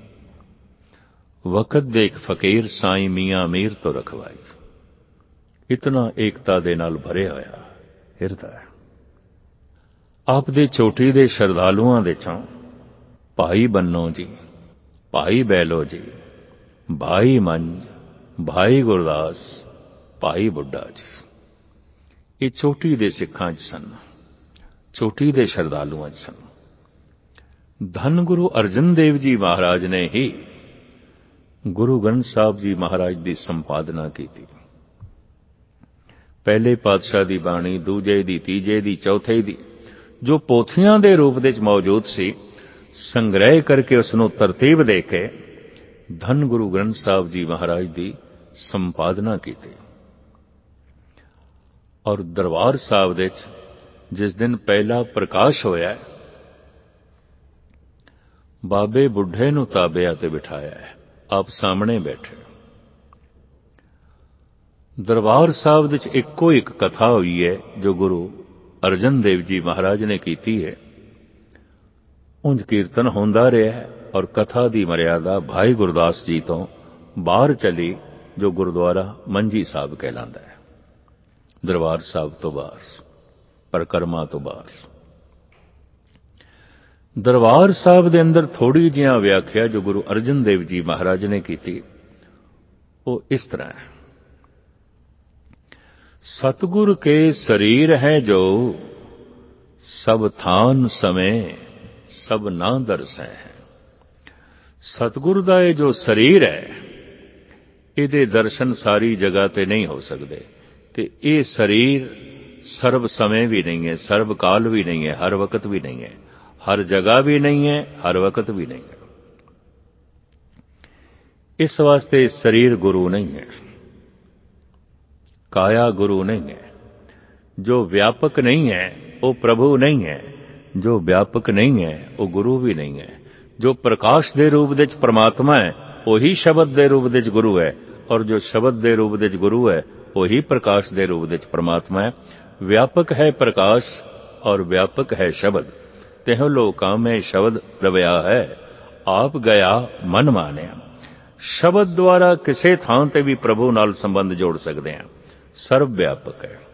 ਵਕਤ ਦੇ ਇੱਕ ਫਕੀਰ ਸਾਈਂ ਮੀਆਂ ਮੀਰ ਤੋਂ ਰਖਵਾਈ। ਇਤਨਾ ਏਕਤਾ ਦੇ ਨਾਲ ਭਰਿਆ ਹੋਇਆ ਹਿਰਦਾ ਹੈ। ਆਪ ਦੇ ਚੋਟੀ ਦੇ ਸ਼ਰਧਾਲੂਆਂ ਦੇ ਚੋਂ ਭਾਈ ਬੰਨੋ ਜੀ, ਭਾਈ ਬੈਲੋ ਜੀ, ਭਾਈ ਮੰਝ, ਭਾਈ ਗੁਰਦਾਸ, ਭਾਈ ਬੁੱਢਾ ਜੀ, ਇਹ ਚੋਟੀ ਦੇ ਸਿੱਖਾਂ 'ਚ ਸਨ, ਚੋਟੀ ਦੇ ਸ਼ਰਧਾਲੂਆਂ 'ਚ ਸਨ। ਧੰਨ ਗੁਰੂ ਅਰਜਨ ਦੇਵ ਜੀ ਮਹਾਰਾਜ ਨੇ ਹੀ ਗੁਰੂ ਗ੍ਰੰਥ ਸਾਹਿਬ ਜੀ ਮਹਾਰਾਜ ਦੀ ਸੰਪਾਦਨਾ ਕੀਤੀ। ਪਹਿਲੇ ਪਾਤਸ਼ਾਹ ਦੀ ਬਾਣੀ, ਦੂਜੇ ਦੀ, ਤੀਜੇ ਦੀ, ਚੌਥੇ ਦੀ, ਜੋ ਪੋਥੀਆਂ ਦੇ ਰੂਪ ਵਿੱਚ ਮੌਜੂਦ ਸੀ, ਸੰਗ੍ਰਹਿ ਕਰਕੇ ਉਸ ਨੂੰ ਤਰਤੀਬ ਦੇ ਕੇ ਧੰਨ ਗੁਰੂ ਗ੍ਰੰਥ ਸਾਹਿਬ ਜੀ ਮਹਾਰਾਜ ਦੀ ਸੰਪਾਦਨਾ ਕੀਤੀ। ਔਰ ਦਰਬਾਰ ਸਾਹਿਬ ਦੇ ਵਿੱਚ ਜਿਸ ਦਿਨ ਪਹਿਲਾ ਪ੍ਰਕਾਸ਼ ਹੋਇਆ, ਬਾਬੇ ਬੁੱਢੇ ਨੂੰ ਤਾਬਿਆਂ ਤੇ ਬਿਠਾਇਆ ਹੈ, ਆਪ ਸਾਹਮਣੇ ਬੈਠੇ। ਦਰਬਾਰ ਸਾਹਿਬ ਵਿੱਚ ਇੱਕੋ ਇੱਕ ਕਥਾ ਹੋਈ ਹੈ ਜੋ ਗੁਰੂ ਅਰਜਨ ਦੇਵ ਜੀ ਮਹਾਰਾਜ ਨੇ ਕੀਤੀ ਹੈ। ਉਂਝ ਕੀਰਤਨ ਹੁੰਦਾ ਰਿਹਾ ਹੈ, ਔਰ ਕਥਾ ਦੀ ਮਰਿਆਦਾ ਭਾਈ ਗੁਰਦਾਸ ਜੀ ਤੋਂ ਬਾਹਰ ਚਲੀ, ਜੋ ਗੁਰਦੁਆਰਾ ਮੰਜੀ ਸਾਹਿਬ ਕਹਿਲਾਂਦਾ ਹੈ। ਦਰਬਾਰ ਸਾਹਿਬ ਤੋਂ ਬਾਹਰ, ਪਰਿਕਰਮਾ ਤੋਂ ਬਾਹਰ। ਦਰਬਾਰ ਸਾਹਿਬ ਦੇ ਅੰਦਰ ਥੋੜੀ ਜਿਹਾ ਵਿਆਖਿਆ ਜੋ ਗੁਰੂ ਅਰਜਨ ਦੇਵ ਜੀ ਮਹਾਰਾਜ ਨੇ ਕੀਤੀ, ਉਹ ਇਸ ਤਰ੍ਹਾਂ ਹੈ। ਸਤਿਗੁਰ ਕੇ ਸਰੀਰ ਹੈ ਜੋ, ਸਭ ਥਾਨ ਸਮੇਂ ਸਭ ਨਾ ਦਰਸੈ ਹੈ। ਸਤਿਗੁਰ ਦਾ ਇਹ ਜੋ ਸਰੀਰ ਹੈ, ਇਹਦੇ ਦਰਸ਼ਨ ਸਾਰੀ ਜਗ੍ਹਾ ਤੇ ਨਹੀਂ ਹੋ ਸਕਦੇ, ਤੇ ਇਹ ਸਰੀਰ ਸਰਬ ਸਮੇਂ ਵੀ ਨਹੀਂ ਹੈ, ਸਰਬ ਕਾਲ ਵੀ ਨਹੀਂ ਹੈ, ਹਰ ਵਕਤ ਵੀ ਨਹੀਂ ਹੈ, ਹਰ ਜਗ੍ਹਾ ਵੀ ਨਹੀਂ ਹੈ, ਹਰ ਵਕਤ ਵੀ ਨਹੀਂ ਹੈ। ਇਸ ਵਾਸਤੇ ਸਰੀਰ ਗੁਰੂ ਨਹੀਂ ਹੈ, ਕਾਇਆ ਗੁਰੂ ਨਹੀਂ ਹੈ। ਜੋ ਵਿਆਪਕ ਨਹੀਂ ਹੈ ਉਹ ਪ੍ਰਭੂ ਨਹੀਂ ਹੈ, ਜੋ ਵਿਆਪਕ ਨਹੀਂ ਹੈ ਉਹ ਗੁਰੂ ਵੀ ਨਹੀਂ ਹੈ। ਜੋ ਪ੍ਰਕਾਸ਼ ਦੇ ਰੂਪ ਵਿੱਚ ਪ੍ਰਮਾਤਮਾ ਹੈ ਉਹੀ ਸ਼ਬਦ ਦੇ ਰੂਪ ਵਿੱਚ ਗੁਰੂ ਹੈ, ਔਰ ਜੋ ਸ਼ਬਦ ਦੇ ਰੂਪ ਵਿੱਚ ਗੁਰੂ ਹੈ ਉਹੀ ਪ੍ਰਕਾਸ਼ ਦੇ ਰੂਪ ਵਿੱਚ ਪ੍ਰਮਾਤਮਾ ਹੈ। ਵਿਆਪਕ ਹੈ ਪ੍ਰਕਾਸ਼ ਔਰ ਵਿਆਪਕ ਹੈ ਸ਼ਬਦ, ਤਿਹੁ ਲੋਕਾਂ ਮੈਂ ਸ਼ਬਦ ਰਵਿਆ ਹੈ, ਆਪ ਗਿਆ ਮਨ ਮਾਨਿਆ। ਸ਼ਬਦ ਦੁਆਰਾ ਕਿਸੇ ਥਾਂ ਤੇ ਵੀ ਪ੍ਰਭੂ ਨਾਲ ਸੰਬੰਧ ਜੋੜ ਸਕਦੇ ਹਾਂ। ਸਰਬ ਵਿਆਪਕ ਹੈ,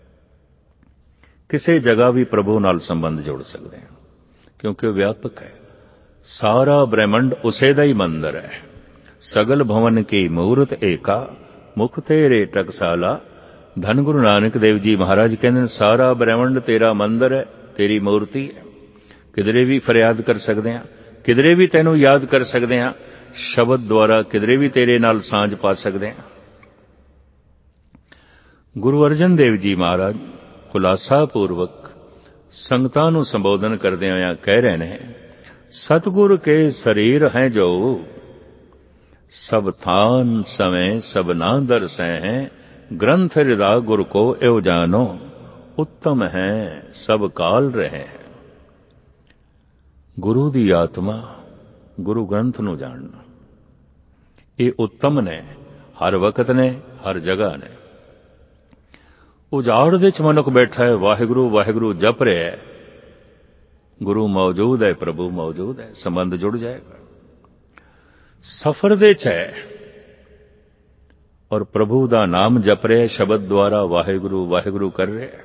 ਕਿਸੇ ਜਗ੍ਹਾ ਵੀ ਪ੍ਰਭੂ ਨਾਲ ਸੰਬੰਧ ਜੋੜ ਸਕਦੇ ਹਾਂ, ਕਿਉਂਕਿ ਉਹ ਵਿਆਪਕ ਹੈ। ਸਾਰਾ ਬ੍ਰਹਿਮੰਡ ਉਸੇ ਦਾ ਹੀ ਮੰਦਰ ਹੈ, ਸਗਲ ਭਵਨ ਕੀ ਮੂਰਤ ਏਕਾ ਮੁਖ ਤੇਰੇ ਟਕਸਾਲਾ। ਧੰਨ ਗੁਰੂ ਨਾਨਕ ਦੇਵ ਜੀ ਮਹਾਰਾਜ ਕਹਿੰਦੇ ਨੇ ਸਾਰਾ ਬ੍ਰਹਿਮੰਡ ਤੇਰਾ ਮੰਦਰ ਹੈ, ਤੇਰੀ ਮੂਰਤੀ ਹੈ। ਕਿਧਰੇ ਵੀ ਫਰਿਆਦ ਕਰ ਸਕਦੇ ਹਾਂ, ਕਿਧਰੇ ਵੀ ਤੈਨੂੰ ਯਾਦ ਕਰ ਸਕਦੇ ਹਾਂ, ਸ਼ਬਦ ਦੁਆਰਾ ਕਿਧਰੇ ਵੀ ਤੇਰੇ ਨਾਲ ਸਾਂਝ ਪਾ ਸਕਦੇ ਹਾਂ। ਗੁਰੂ ਅਰਜਨ ਦੇਵ ਜੀ ਮਹਾਰਾਜ ਖੁਲਾਸਾ ਪੂਰਵਕ ਸੰਗਤਾਂ ਨੂੰ ਸੰਬੋਧਨ ਕਰਦੇ ਹੋਇਆ ਕਹਿ ਰਹੇ ਨੇ, ਸਤਿਗੁਰ ਕੇ ਸਰੀਰ ਹੈ ਜੋ ਸਭ ਥਾਨ ਸਮੇਂ ਸਭਨਾ ਦਰਸੈ ਹੈ। ਗ੍ਰੰਥ ਹਿਰਦਾ ਗੁਰ ਕੋ ਇਉ ਜਾਨੋ ਉੱਤਮ ਹੈ ਸਭ ਕਾਲ ਰਹੇ। ਗੁਰੂ ਦੀ ਆਤਮਾ ਗੁਰੂ ਗ੍ਰੰਥ ਨੂੰ ਜਾਣਨਾ ਇਹ ਉੱਤਮ ਨੇ, ਹਰ ਵਕਤ ਨੇ, ਹਰ ਜਗ੍ਹਾ ਨੇ। ਉਜਾੜ ਦੇ ਚ ਮਨੁੱਖ ਬੈਠਾ ਹੈ, ਵਾਹਿਗੁਰੂ ਵਾਹਿਗੁਰੂ ਜਪ ਰਿਹਾ ਹੈ, ਗੁਰੂ ਮੌਜੂਦ ਹੈ, ਪ੍ਰਭੂ ਮੌਜੂਦ ਹੈ, ਸੰਬੰਧ ਜੁੜ ਜਾਏਗਾ। ਸਫਰ ਦੇ ਚ ਹੈ ਔਰ ਪ੍ਰਭੂ ਦਾ ਨਾਮ ਜਪ ਰਿਹਾ, ਸ਼ਬਦ ਦੁਆਰਾ ਵਾਹਿਗੁਰੂ ਵਾਹਿਗੁਰੂ ਕਰ ਰਿਹਾ,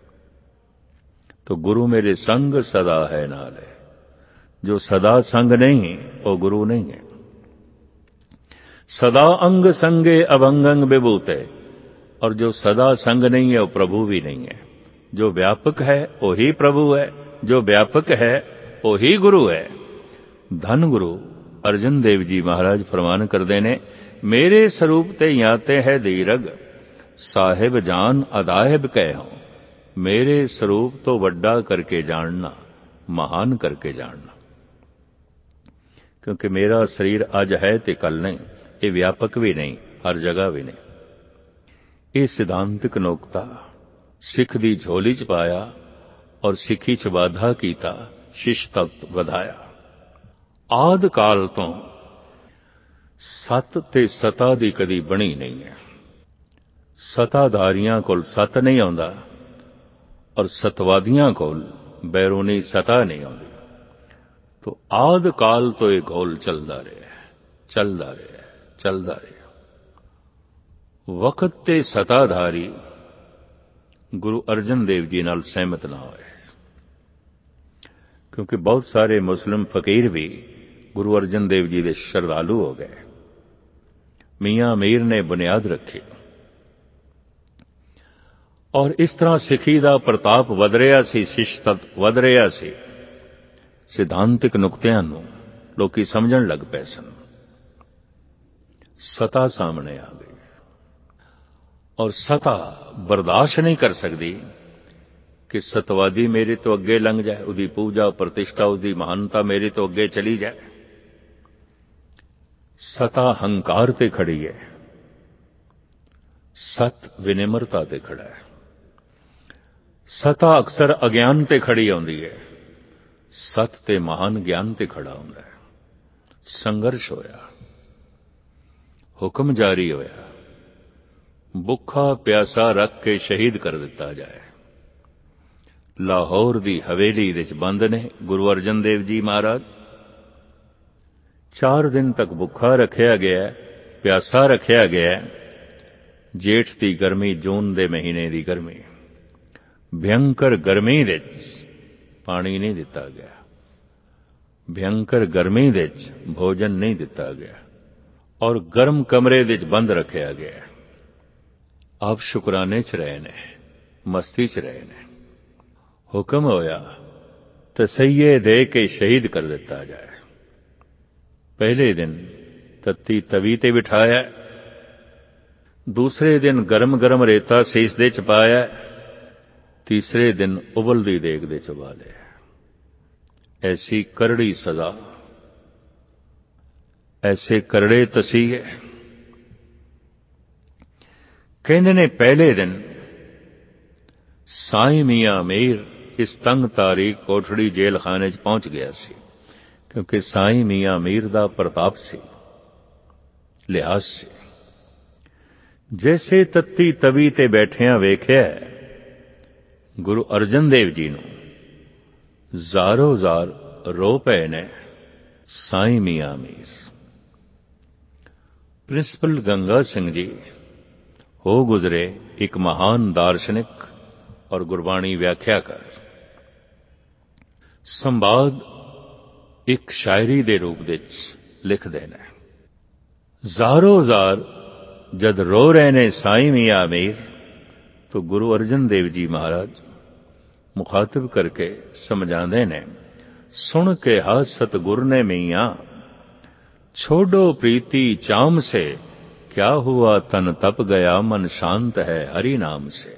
ਤਾਂ ਗੁਰੂ ਮੇਰੇ ਸੰਗ ਸਦਾ ਹੈ ਨਾਲ ਹੈ। ਜੋ ਸਦਾ ਸੰਗ ਨਹੀਂ ਉਹ ਗੁਰੂ ਨਹੀਂ ਹੈ। ਸਦਾ ਅੰਗ ਸੰਗੇ ਅਵੰਗੰਗ ਵਿਭੂਤੇ, और जो सदा संग नहीं है वो प्रभु भी नहीं है। जो व्यापक है वही प्रभु है, जो व्यापक है वही गुरु है। धन गुरु अर्जन देव जी महाराज फरमान करते ने, मेरे स्वरूप ते याते है दीरग साहिब जान अदायब कह हो। मेरे स्वरूप तो वड्डा करके जानना, महान करके जानना। क्योंकि मेरा शरीर अज है ते कल नहीं, ये व्यापक भी नहीं, हर जगह भी नहीं। ਇਹ ਸਿਧਾਂਤਕ ਨੋਕਤਾ ਸਿੱਖ ਦੀ ਝੋਲੀ ਚ ਪਾਇਆ ਔਰ ਸਿੱਖੀ ਚ ਵਾਧਾ ਕੀਤਾ, ਸ਼ਿਸ਼ ਤੱਕ ਵਧਾਇਆ। ਆਦ ਕਾਲ ਤੋਂ ਸਤ ਤੇ ਸਤਾ ਦੀ ਕਦੀ ਬਣੀ ਨਹੀਂ ਹੈ। ਸਤਾਧਾਰੀਆਂ ਕੋਲ ਸਤ ਨਹੀਂ ਆਉਂਦਾ ਔਰ ਸਤਵਾਦੀਆਂ ਕੋਲ ਬੈਰੂਨੀ ਸਤਾ ਨਹੀਂ ਆਉਂਦੀ। ਤਾਂ ਆਦ ਕਾਲ ਤੋਂ ਇਹ ਗੋਲ ਚੱਲਦਾ ਰਿਹਾ, ਚੱਲਦਾ ਰਿਹਾ, ਚੱਲਦਾ ਰਿਹਾ। ਵਕਤ ਤੇ ਸਤਾਧਾਰੀ ਗੁਰੂ ਅਰਜਨ ਦੇਵ ਜੀ ਨਾਲ ਸਹਿਮਤ ਨਾ ਹੋਏ, ਕਿਉਂਕਿ ਬਹੁਤ ਸਾਰੇ ਮੁਸਲਿਮ ਫਕੀਰ ਵੀ ਗੁਰੂ ਅਰਜਨ ਦੇਵ ਜੀ ਦੇ ਸ਼ਰਧਾਲੂ ਹੋ ਗਏ। ਮੀਆਂ ਮੀਰ ਨੇ ਬੁਨਿਆਦ ਰੱਖੀ ਔਰ ਇਸ ਤਰ੍ਹਾਂ ਸਿੱਖੀ ਦਾ ਪ੍ਰਤਾਪ ਵਧ ਰਿਹਾ ਸੀ, ਸ਼ਿਸ਼ਤਤ ਵਧ ਰਿਹਾ ਸੀ। ਸਿਧਾਂਤਿਕ ਨੁਕਤਿਆਂ ਨੂੰ ਲੋਕੀ ਸਮਝਣ ਲੱਗ ਪਏ ਸਨ। ਸਤਾ ਸਾਹਮਣੇ ਆ ਗਈ ਔਰ ਸਤਾ ਬਰਦਾਸ਼ਤ ਨਹੀਂ ਕਰ ਸਕਦੀ ਕਿ ਸਤਵਾਦੀ ਮੇਰੇ ਤੋਂ ਅੱਗੇ ਲੰਘ ਜਾਏ, ਉਹਦੀ ਪੂਜਾ ਪ੍ਰਤਿਸ਼ਠਾ, ਉਹਦੀ ਮਹਾਨਤਾ ਮੇਰੇ ਤੋਂ ਅੱਗੇ ਚਲੀ ਜਾਏ। ਸਤਾ ਹੰਕਾਰ ਤੇ ਖੜੀ ਹੈ, ਸਤ ਵਿਨਿਮਰਤਾ ਤੇ ਖੜਾ ਹੈ। ਸਤਾ ਅਕਸਰ ਅਗਿਆਨ ਤੇ ਖੜੀ ਆਉਂਦੀ ਹੈ, ਸਤ ਤੇ ਮਹਾਨ ਗਿਆਨ ਤੇ ਖੜਾ ਹੁੰਦਾ ਹੈ। ਸੰਘਰਸ਼ ਹੋਇਆ, ਹੁਕਮ ਜਾਰੀ ਹੋਇਆ, ਭੁੱਖਾ ਪਿਆਸਾ ਰੱਖ ਕੇ ਸ਼ਹੀਦ ਕਰ ਦਿੱਤਾ ਜਾਏ। ਲਾਹੌਰ ਦੀ ਹਵੇਲੀ ਵਿੱਚ ਬੰਦ ਨੇ ਗੁਰੂ ਅਰਜਨ ਦੇਵ ਜੀ ਮਹਾਰਾਜ। ਚਾਰ ਦਿਨ ਤੱਕ ਭੁੱਖਾ ਰੱਖਿਆ ਗਿਆ, ਪਿਆਸਾ ਰੱਖਿਆ ਗਿਆ। ਜੇਠ ਦੀ ਗਰਮੀ, ਜੂਨ ਦੇ ਮਹੀਨੇ ਦੀ ਗਰਮੀ, ਭਿਅੰਕਰ ਗਰਮੀ ਵਿੱਚ ਪਾਣੀ ਨਹੀਂ ਦਿੱਤਾ ਗਿਆ, ਭਿਅੰਕਰ ਗਰਮੀ ਵਿੱਚ ਭੋਜਨ ਨਹੀਂ ਦਿੱਤਾ ਗਿਆ ਔਰ ਗਰਮ ਕਮਰੇ ਵਿੱਚ ਬੰਦ ਰੱਖਿਆ ਗਿਆ। ਆਪ ਸ਼ੁਕਰਾਨੇ ਚ ਰਹੇ ਨੇ, ਮਸਤੀ ਚ ਰਹੇ ਨੇ। ਹੁਕਮ ਹੋਇਆ ਤਸਈਏ ਦੇ ਕੇ ਸ਼ਹੀਦ ਕਰ ਦਿੱਤਾ ਜਾਏ। ਪਹਿਲੇ ਦਿਨ ਤੱਤੀ ਤਵੀ ਤੇ ਬਿਠਾਇਆ, ਦੂਸਰੇ ਦਿਨ ਗਰਮ ਗਰਮ ਰੇਤਾ ਸੀਸ ਦੇ ਚ ਪਾਇਆ, ਤੀਸਰੇ ਦਿਨ ਉਬਲਦੀ ਦੇਗ ਦੇ ਚ ਉਬਾਲਿਆ। ਐਸੀ ਕਰੜੀ ਸਜ਼ਾ, ਐਸੇ ਕਰੜੇ ਤਸੀਹੇ। ਕਹਿੰਦੇ ਨੇ ਪਹਿਲੇ ਦਿਨ ਸਾਈਂ ਮੀਆਂ ਮੀਰ ਇਸ ਤੰਗ ਤਾਰੀਖ ਕੋਠੜੀ ਜੇਲ੍ਹ ਖਾਨੇ 'ਚ ਪਹੁੰਚ ਗਿਆ ਸੀ, ਕਿਉਂਕਿ ਸਾਈਂ ਮੀਆਂ ਮੀਰ ਦਾ ਪ੍ਰਤਾਪ ਸੀ, ਲਿਹਾਜ਼ ਸੀ। ਜੈਸੇ ਤੱਤੀ ਤਵੀ ਤੇ ਬੈਠਿਆਂ ਵੇਖਿਆ ਗੁਰੂ ਅਰਜਨ ਦੇਵ ਜੀ ਨੂੰ, ਜ਼ਾਰੋ ਜ਼ਾਰ ਰੋ ਪਏ ਨੇ ਸਾਈਂ ਮੀਆਂ ਮੀਰ। ਪ੍ਰਿੰਸੀਪਲ ਗੰਗਾ ਸਿੰਘ ਜੀ ਹੋ ਗੁਜ਼ਰੇ ਇੱਕ ਮਹਾਨ ਦਾਰਸ਼ਨਿਕ ਔਰ ਗੁਰਬਾਣੀ ਵਿਆਖਿਆਕਾਰ। ਸੰਵਾਦ ਇੱਕ ਸ਼ਾਇਰੀ ਦੇ ਰੂਪ ਵਿੱਚ ਲਿਖਦੇ ਨੇ। ਜ਼ਾਰੋ ਜ਼ਾਰ ਜਦ ਰੋ ਰਹੇ ਨੇ ਸਾਈਂ ਮੀਆਂ ਮੀਰ, तो गुरु अर्जन देव जी महाराज मुखातिब करके समझाते ने, सुन के हा सतगुर ने मियाँ, छोड़ो प्रीति चाम से, क्या हुआ तन तप गया, मन शांत है हरि नाम से।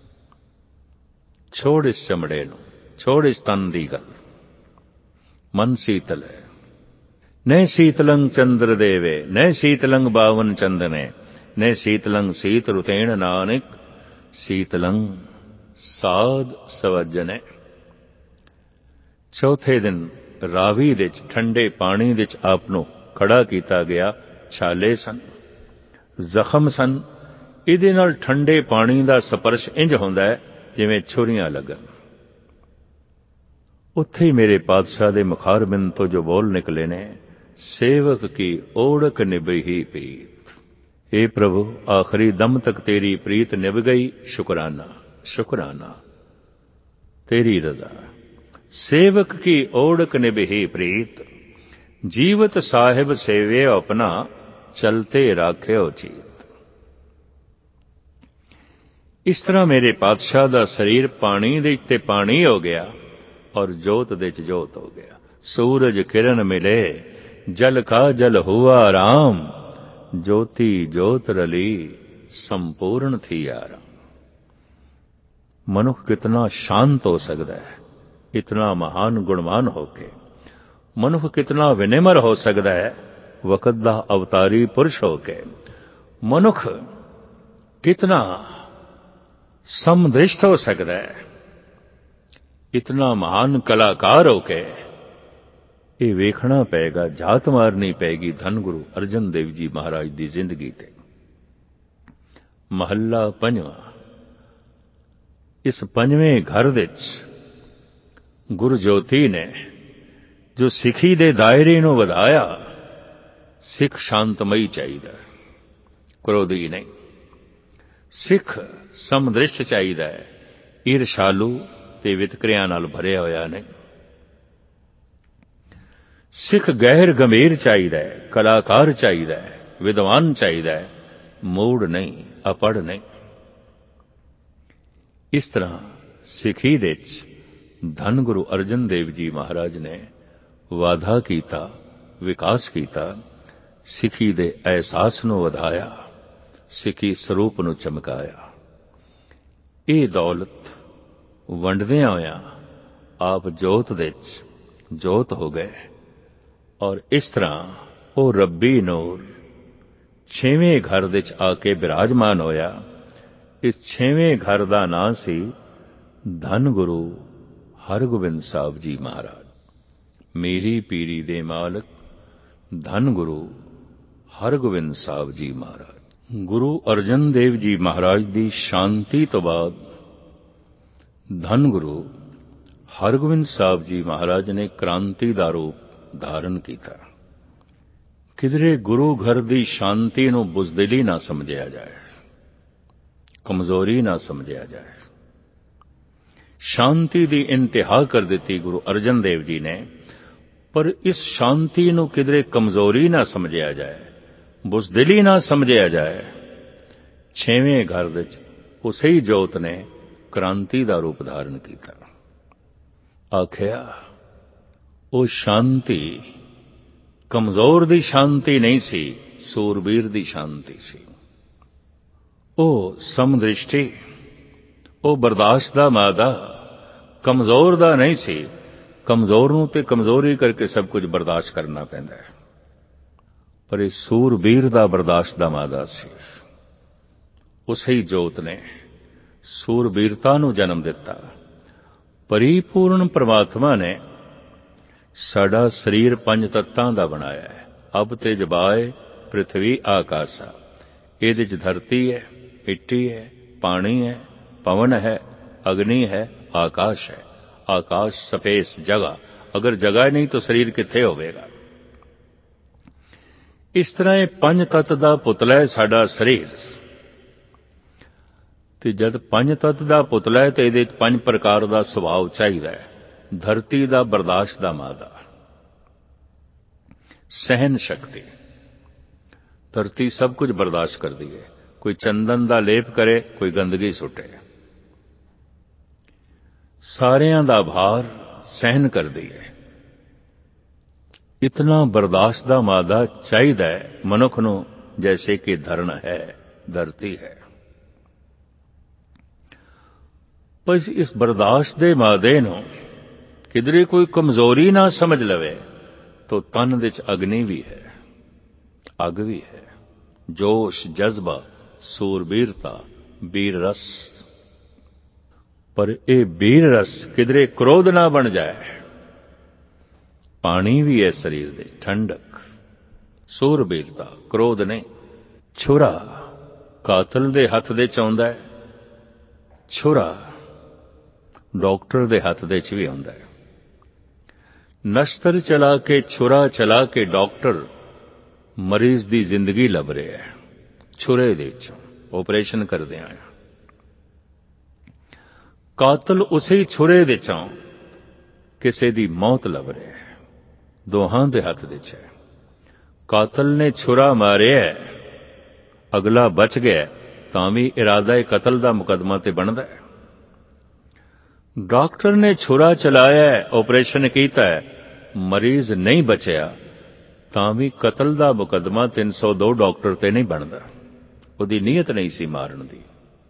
छोड़ इस चमड़े नू, छोड़ इस तन दी गल, मन शीतल है। न शीतलंग चंद्र देवे, न शीतलंग बावन चंदने, न शीतलंग सीत रुतेण नानक, शीतलंग साध सवजने। चौथे दिन रावी विच ठंडे पानी विच आप नूं खड़ा कीता गया। छाले सन, ਜ਼ਖਮ ਸਨ। ਇਹਦੇ ਨਾਲ ਠੰਡੇ ਪਾਣੀ ਦਾ ਸਪਰਸ਼ ਇੰਜ ਹੁੰਦਾ ਹੈ ਜਿਵੇਂ ਛੁਰੀਆਂ ਲੱਗਣ। ਉੱਥੇ ਹੀ ਮੇਰੇ ਪਾਤਸ਼ਾਹ ਦੇ ਮੁਖਾਰਬਿੰਦ ਤੋਂ ਜੋ ਬੋਲ ਨਿਕਲੇ ਨੇ, ਸੇਵਕ ਕੀ ਓੜਕ ਨਿਭਈ ਪ੍ਰੀਤ। हे प्रभु, आखिरी दम तक तेरी प्रीत निभ गई, शुक्राना शुक्राना तेरी रजा। सेवक की ओड़क निभही प्रीत, जीवत साहिब सेवे अपना, चलते राख्यो चीत। इस तरह मेरे पातशाह दा शरीर पानी दे ते पानी हो गया और जोत दे च जोत हो गया। सूरज किरण मिले, जल का जल हुआ राम, ज्योति ज्योत रली, संपूर्ण थी आराम। मनुख कितना शांत हो सकता है इतना महान गुणवान होके, मनुख कितना विनिमर हो सकता है वक़्त दा अवतारी पुरुष होके, मनुख कितना समदृष्ट हो सकता है इतना महान कलाकार होके। ਇਹ ਵੇਖਣਾ ਪਏਗਾ, ਝਾਤ ਮਾਰਨੀ ਪਏਗੀ ਧੰਨ ਗੁਰੂ ਅਰਜਨ ਦੇਵ ਜੀ ਮਹਾਰਾਜ ਦੀ ਜ਼ਿੰਦਗੀ ਤੇ। ਮਹੱਲਾ ਪੰਜਵਾਂ। ਇਸ ਪੰਜਵੇਂ ਘਰ ਵਿੱਚ ਗੁਰੂ ਜੋਤੀ ਨੇ ਜੋ ਸਿੱਖੀ ਦੇ ਦਾਇਰੇ ਨੂੰ ਵਧਾਇਆ। ਸਿੱਖ ਸ਼ਾਂਤਮਈ ਚਾਹੀਦਾ, ਕ੍ਰੋਧੀ ਨਹੀਂ। ਸਿੱਖ ਸਮਦ੍ਰਿਸ਼ਟ ਚਾਹੀਦਾ ਹੈ, ਈਰਸ਼ਾਲੂ ਤੇ ਵਿਤਕਰਿਆਂ ਨਾਲ ਭਰਿਆ ਹੋਇਆ ਨਹੀਂ। ਸਿੱਖ ਗਹਿਰ ਗੰਭੀਰ ਚਾਹੀਦਾ ਹੈ, ਕਲਾਕਾਰ ਚਾਹੀਦਾ ਹੈ, ਵਿਦਵਾਨ ਚਾਹੀਦਾ ਹੈ, ਮੂੜ ਨਹੀਂ, ਅਪੜ ਨਹੀਂ। ਇਸ ਤਰ੍ਹਾਂ ਸਿੱਖੀ ਦੇ ਵਿੱਚ ਧੰਨ ਗੁਰੂ ਅਰਜਨ ਦੇਵ ਜੀ ਮਹਾਰਾਜ ਨੇ ਵਾਧਾ ਕੀਤਾ, ਵਿਕਾਸ ਕੀਤਾ, ਸਿੱਖੀ ਦੇ ਅਹਿਸਾਸ ਨੂੰ ਵਧਾਇਆ, ਸਿੱਖੀ ਸਰੂਪ ਨੂੰ ਚਮਕਾਇਆ। ਇਹ ਦੌਲਤ ਵੰਡਦਿਆਂ ਹੋਇਆਂ ਆਪ ਜੋਤ ਦੇ ਵਿੱਚ ਜੋਤ ਹੋ ਗਏ ਔਰ ਇਸ ਤਰ੍ਹਾਂ ਉਹ ਰੱਬੀ ਨੂਰ ਛੇਵੇਂ ਘਰ ਵਿੱਚ ਆ ਕੇ ਬਿਰਾਜਮਾਨ ਹੋਇਆ। ਇਸ ਛੇਵੇਂ ਘਰ ਦਾ ਨਾਂ ਸੀ ਧੰਨ ਗੁਰੂ ਹਰਗੋਬਿੰਦ ਸਾਹਿਬ ਜੀ ਮਹਾਰਾਜ। ਮੇਰੀ ਪੀਰੀ ਦੇ ਮਾਲਕ ਧੰਨ ਗੁਰੂ ਹਰਗੋਬਿੰਦ ਸਾਹਿਬ ਜੀ ਮਹਾਰਾਜ। ਗੁਰੂ ਅਰਜਨ ਦੇਵ ਜੀ ਮਹਾਰਾਜ ਦੀ ਸ਼ਾਂਤੀ ਤੋਂ ਬਾਅਦ ਧੰਨ ਗੁਰੂ ਹਰਗੋਬਿੰਦ ਸਾਹਿਬ ਜੀ ਮਹਾਰਾਜ ਨੇ ਕ੍ਰਾਂਤੀ ਦਾ ਰੂਪ ਧਾਰਨ ਕੀਤਾ। ਕਿਧਰੇ ਗੁਰੂ ਘਰ ਦੀ ਸ਼ਾਂਤੀ ਨੂੰ ਬੁਜ਼ਦਿਲੀ ਨਾ ਸਮਝਿਆ ਜਾਏ, ਕਮਜ਼ੋਰੀ ਨਾ ਸਮਝਿਆ ਜਾਏ। ਸ਼ਾਂਤੀ ਦੀ ਇੰਤਹਾ ਕਰ ਦਿੱਤੀ ਗੁਰੂ ਅਰਜਨ ਦੇਵ ਜੀ ਨੇ, ਪਰ ਇਸ ਸ਼ਾਂਤੀ ਨੂੰ ਕਿਧਰੇ ਕਮਜ਼ੋਰੀ ਨਾ ਸਮਝਿਆ ਜਾਏ, ਬੁਜ਼ਦਿਲੀ ਨਾ ਸਮਝਿਆ ਜਾਏ। ਛੇਵੇਂ ਘਰ ਵਿੱਚ ਉਸੇ ਹੀ ਜੋਤ ਨੇ ਕ੍ਰਾਂਤੀ ਦਾ ਰੂਪ ਧਾਰਨ ਕੀਤਾ। ਆਖਿਆ ਉਹ ਸ਼ਾਂਤੀ ਕਮਜ਼ੋਰ ਦੀ ਸ਼ਾਂਤੀ ਨਹੀਂ ਸੀ, ਸੂਰਬੀਰ ਦੀ ਸ਼ਾਂਤੀ ਸੀ। ਉਹ ਸਮਦ੍ਰਿਸ਼ਟੀ, ਉਹ ਬਰਦਾਸ਼ਤ ਦਾ ਮਾਦਾ ਕਮਜ਼ੋਰ ਦਾ ਨਹੀਂ ਸੀ। ਕਮਜ਼ੋਰ ਨੂੰ ਤੇ ਕਮਜ਼ੋਰੀ ਕਰਕੇ ਸਭ ਕੁਝ ਬਰਦਾਸ਼ਤ ਕਰਨਾ ਪੈਂਦਾ ਹੈ, ਪਰ ਇਹ ਸੂਰਬੀਰ ਦਾ ਬਰਦਾਸ਼ਤ ਦਾ ਮਾਦਾ ਸੀ। ਉਸੇ ਹੀ ਜੋਤ ਨੇ ਸੂਰਬੀਰਤਾ ਨੂੰ ਜਨਮ ਦਿੱਤਾ। ਪਰਿਪੂਰਨ ਪ੍ਰਮਾਤਮਾ ਨੇ ਸਾਡਾ ਸਰੀਰ ਪੰਜ ਤੱਤਾਂ ਦਾ ਬਣਾਇਆ ਹੈ। ਅਬ ਤੇਜ ਬਾਏ ਪ੍ਰਿਥਵੀ ਆਕਾਸ਼ਾ। ਇਹਦੇ ਚ ਧਰਤੀ ਹੈ, ਮਿੱਟੀ ਹੈ, ਪਾਣੀ ਹੈ, ਪਵਨ ਹੈ, ਅਗਨੀ ਹੈ, ਆਕਾਸ਼ ਹੈ। ਆਕਾਸ਼ ਸਪੇਸ ਜਗ੍ਹਾ, ਅਗਰ ਜਗ੍ਹਾ ਨਹੀਂ ਤਾਂ ਸਰੀਰ ਕਿੱਥੇ ਹੋਵੇਗਾ। ਇਸ ਤਰ੍ਹਾਂ ਇਹ ਪੰਜ ਤੱਤ ਦਾ ਪੁਤਲਾ ਹੈ ਸਾਡਾ ਸਰੀਰ। ਤੇ ਜਦ ਪੰਜ ਤੱਤ ਦਾ ਪੁਤਲਾ ਹੈ ਤੇ ਇਹਦੇ ਪੰਜ ਪ੍ਰਕਾਰ ਦਾ ਸੁਭਾਅ ਚਾਹੀਦਾ ਹੈ। ਧਰਤੀ ਦਾ ਬਰਦਾਸ਼ਤ ਦਾ ਮਾਦਾ, ਸਹਿਨ ਸ਼ਕਤੀ। ਧਰਤੀ ਸਭ ਕੁਝ ਬਰਦਾਸ਼ਤ ਕਰਦੀ ਹੈ। ਕੋਈ ਚੰਦਨ ਦਾ ਲੇਪ ਕਰੇ, ਕੋਈ ਗੰਦਗੀ ਸੁੱਟੇ, ਸਾਰਿਆਂ ਦਾ ਭਾਰ ਸਹਿਨ ਕਰਦੀ ਹੈ। ਇਤਨਾ ਬਰਦਾਸ਼ਤ ਦਾ ਮਾਦਾ ਚਾਹੀਦਾ ਹੈ ਮਨੁੱਖ ਨੂੰ, ਜੈਸੇ ਕਿ ਧਰਨ ਹੈ, ਧਰਤੀ ਹੈ। ਪਰ ਇਸ ਬਰਦਾਸ਼ਤ ਦੇ ਮਾਦੇ ਨੂੰ ਕਿਧਰੇ ਕੋਈ ਕਮਜ਼ੋਰੀ ਨਾ ਸਮਝ ਲਵੇ ਤਾਂ ਤਨ ਵਿੱਚ ਅਗਨੀ ਵੀ ਹੈ, ਅੱਗ ਵੀ ਹੈ, ਜੋਸ਼, ਜਜ਼ਬਾ, ਸੂਰਬੀਰਤਾ, ਵੀਰ ਰਸ। ਪਰ ਇਹ ਵੀਰ ਰਸ ਕਿਧਰੇ ਕ੍ਰੋਧ ਨਾ ਬਣ ਜਾਏ। ਪਾਣੀ ਵੀ ਹੈ ਸਰੀਰ ਦੇ, ਠੰਡਕ, ਸੂਰਬੀਰਤਾ, ਕ੍ਰੋਧ ਨਹੀਂ। ਛੁਰਾ ਕਾਤਲ ਦੇ ਹੱਥ ਦੇ ਚ ਆਉਂਦਾ ਹੈ, ਛੁਰਾ ਡਾਕਟਰ ਦੇ ਹੱਥ ਦੇ ਚ ਵੀ ਆਉਂਦਾ ਹੈ। ਨਸ਼ਤਰ ਚਲਾ ਕੇ, ਛੁਰਾ ਚਲਾ ਕੇ ਡਾਕਟਰ ਮਰੀਜ਼ ਦੀ ਜ਼ਿੰਦਗੀ ਲੱਭ ਰਿਹਾ ਹੈ। ਛੁਰੇ ਦੇ ਵਿੱਚ ਆਪਰੇਸ਼ਨ ਕਰਦੇ ਆ। ਕਾਤਲ ਉਸੇ ਛੁਰੇ ਦੇ ਚੋਂ ਕਿਸੇ ਦੀ ਮੌਤ ਲੱਭ ਰਿਹਾ ਹੈ। ਦੋਹਾਂ ਦੇ ਹੱਥ ਦੇ ਚ ਹੈ। ਕਾਤਲ ਨੇ ਛੁਰਾ ਮਾਰਿਆ, ਅਗਲਾ ਬਚ ਗਿਆ, ਤਾਂ ਵੀ ਇਰਾਦਾ ਕਤਲ ਦਾ ਮੁਕੱਦਮਾ ਤੇ ਬਣਦਾ ਹੈ। ਡਾਕਟਰ ਨੇ ਛੁਰਾ ਚਲਾਇਆ, ਆਪਰੇਸ਼ਨ ਕੀਤਾ, ਮਰੀਜ਼ ਨਹੀਂ ਬਚਿਆ, ਤਾਂ ਵੀ ਕਤਲ ਦਾ ਮੁਕੱਦਮਾ ਤਿੰਨ ਸੌ ਦੋ ਡਾਕਟਰ ਤੇ ਨਹੀਂ ਬਣਦਾ। ਉਹਦੀ ਨੀਅਤ ਨਹੀਂ ਸੀ ਮਾਰਨ ਦੀ।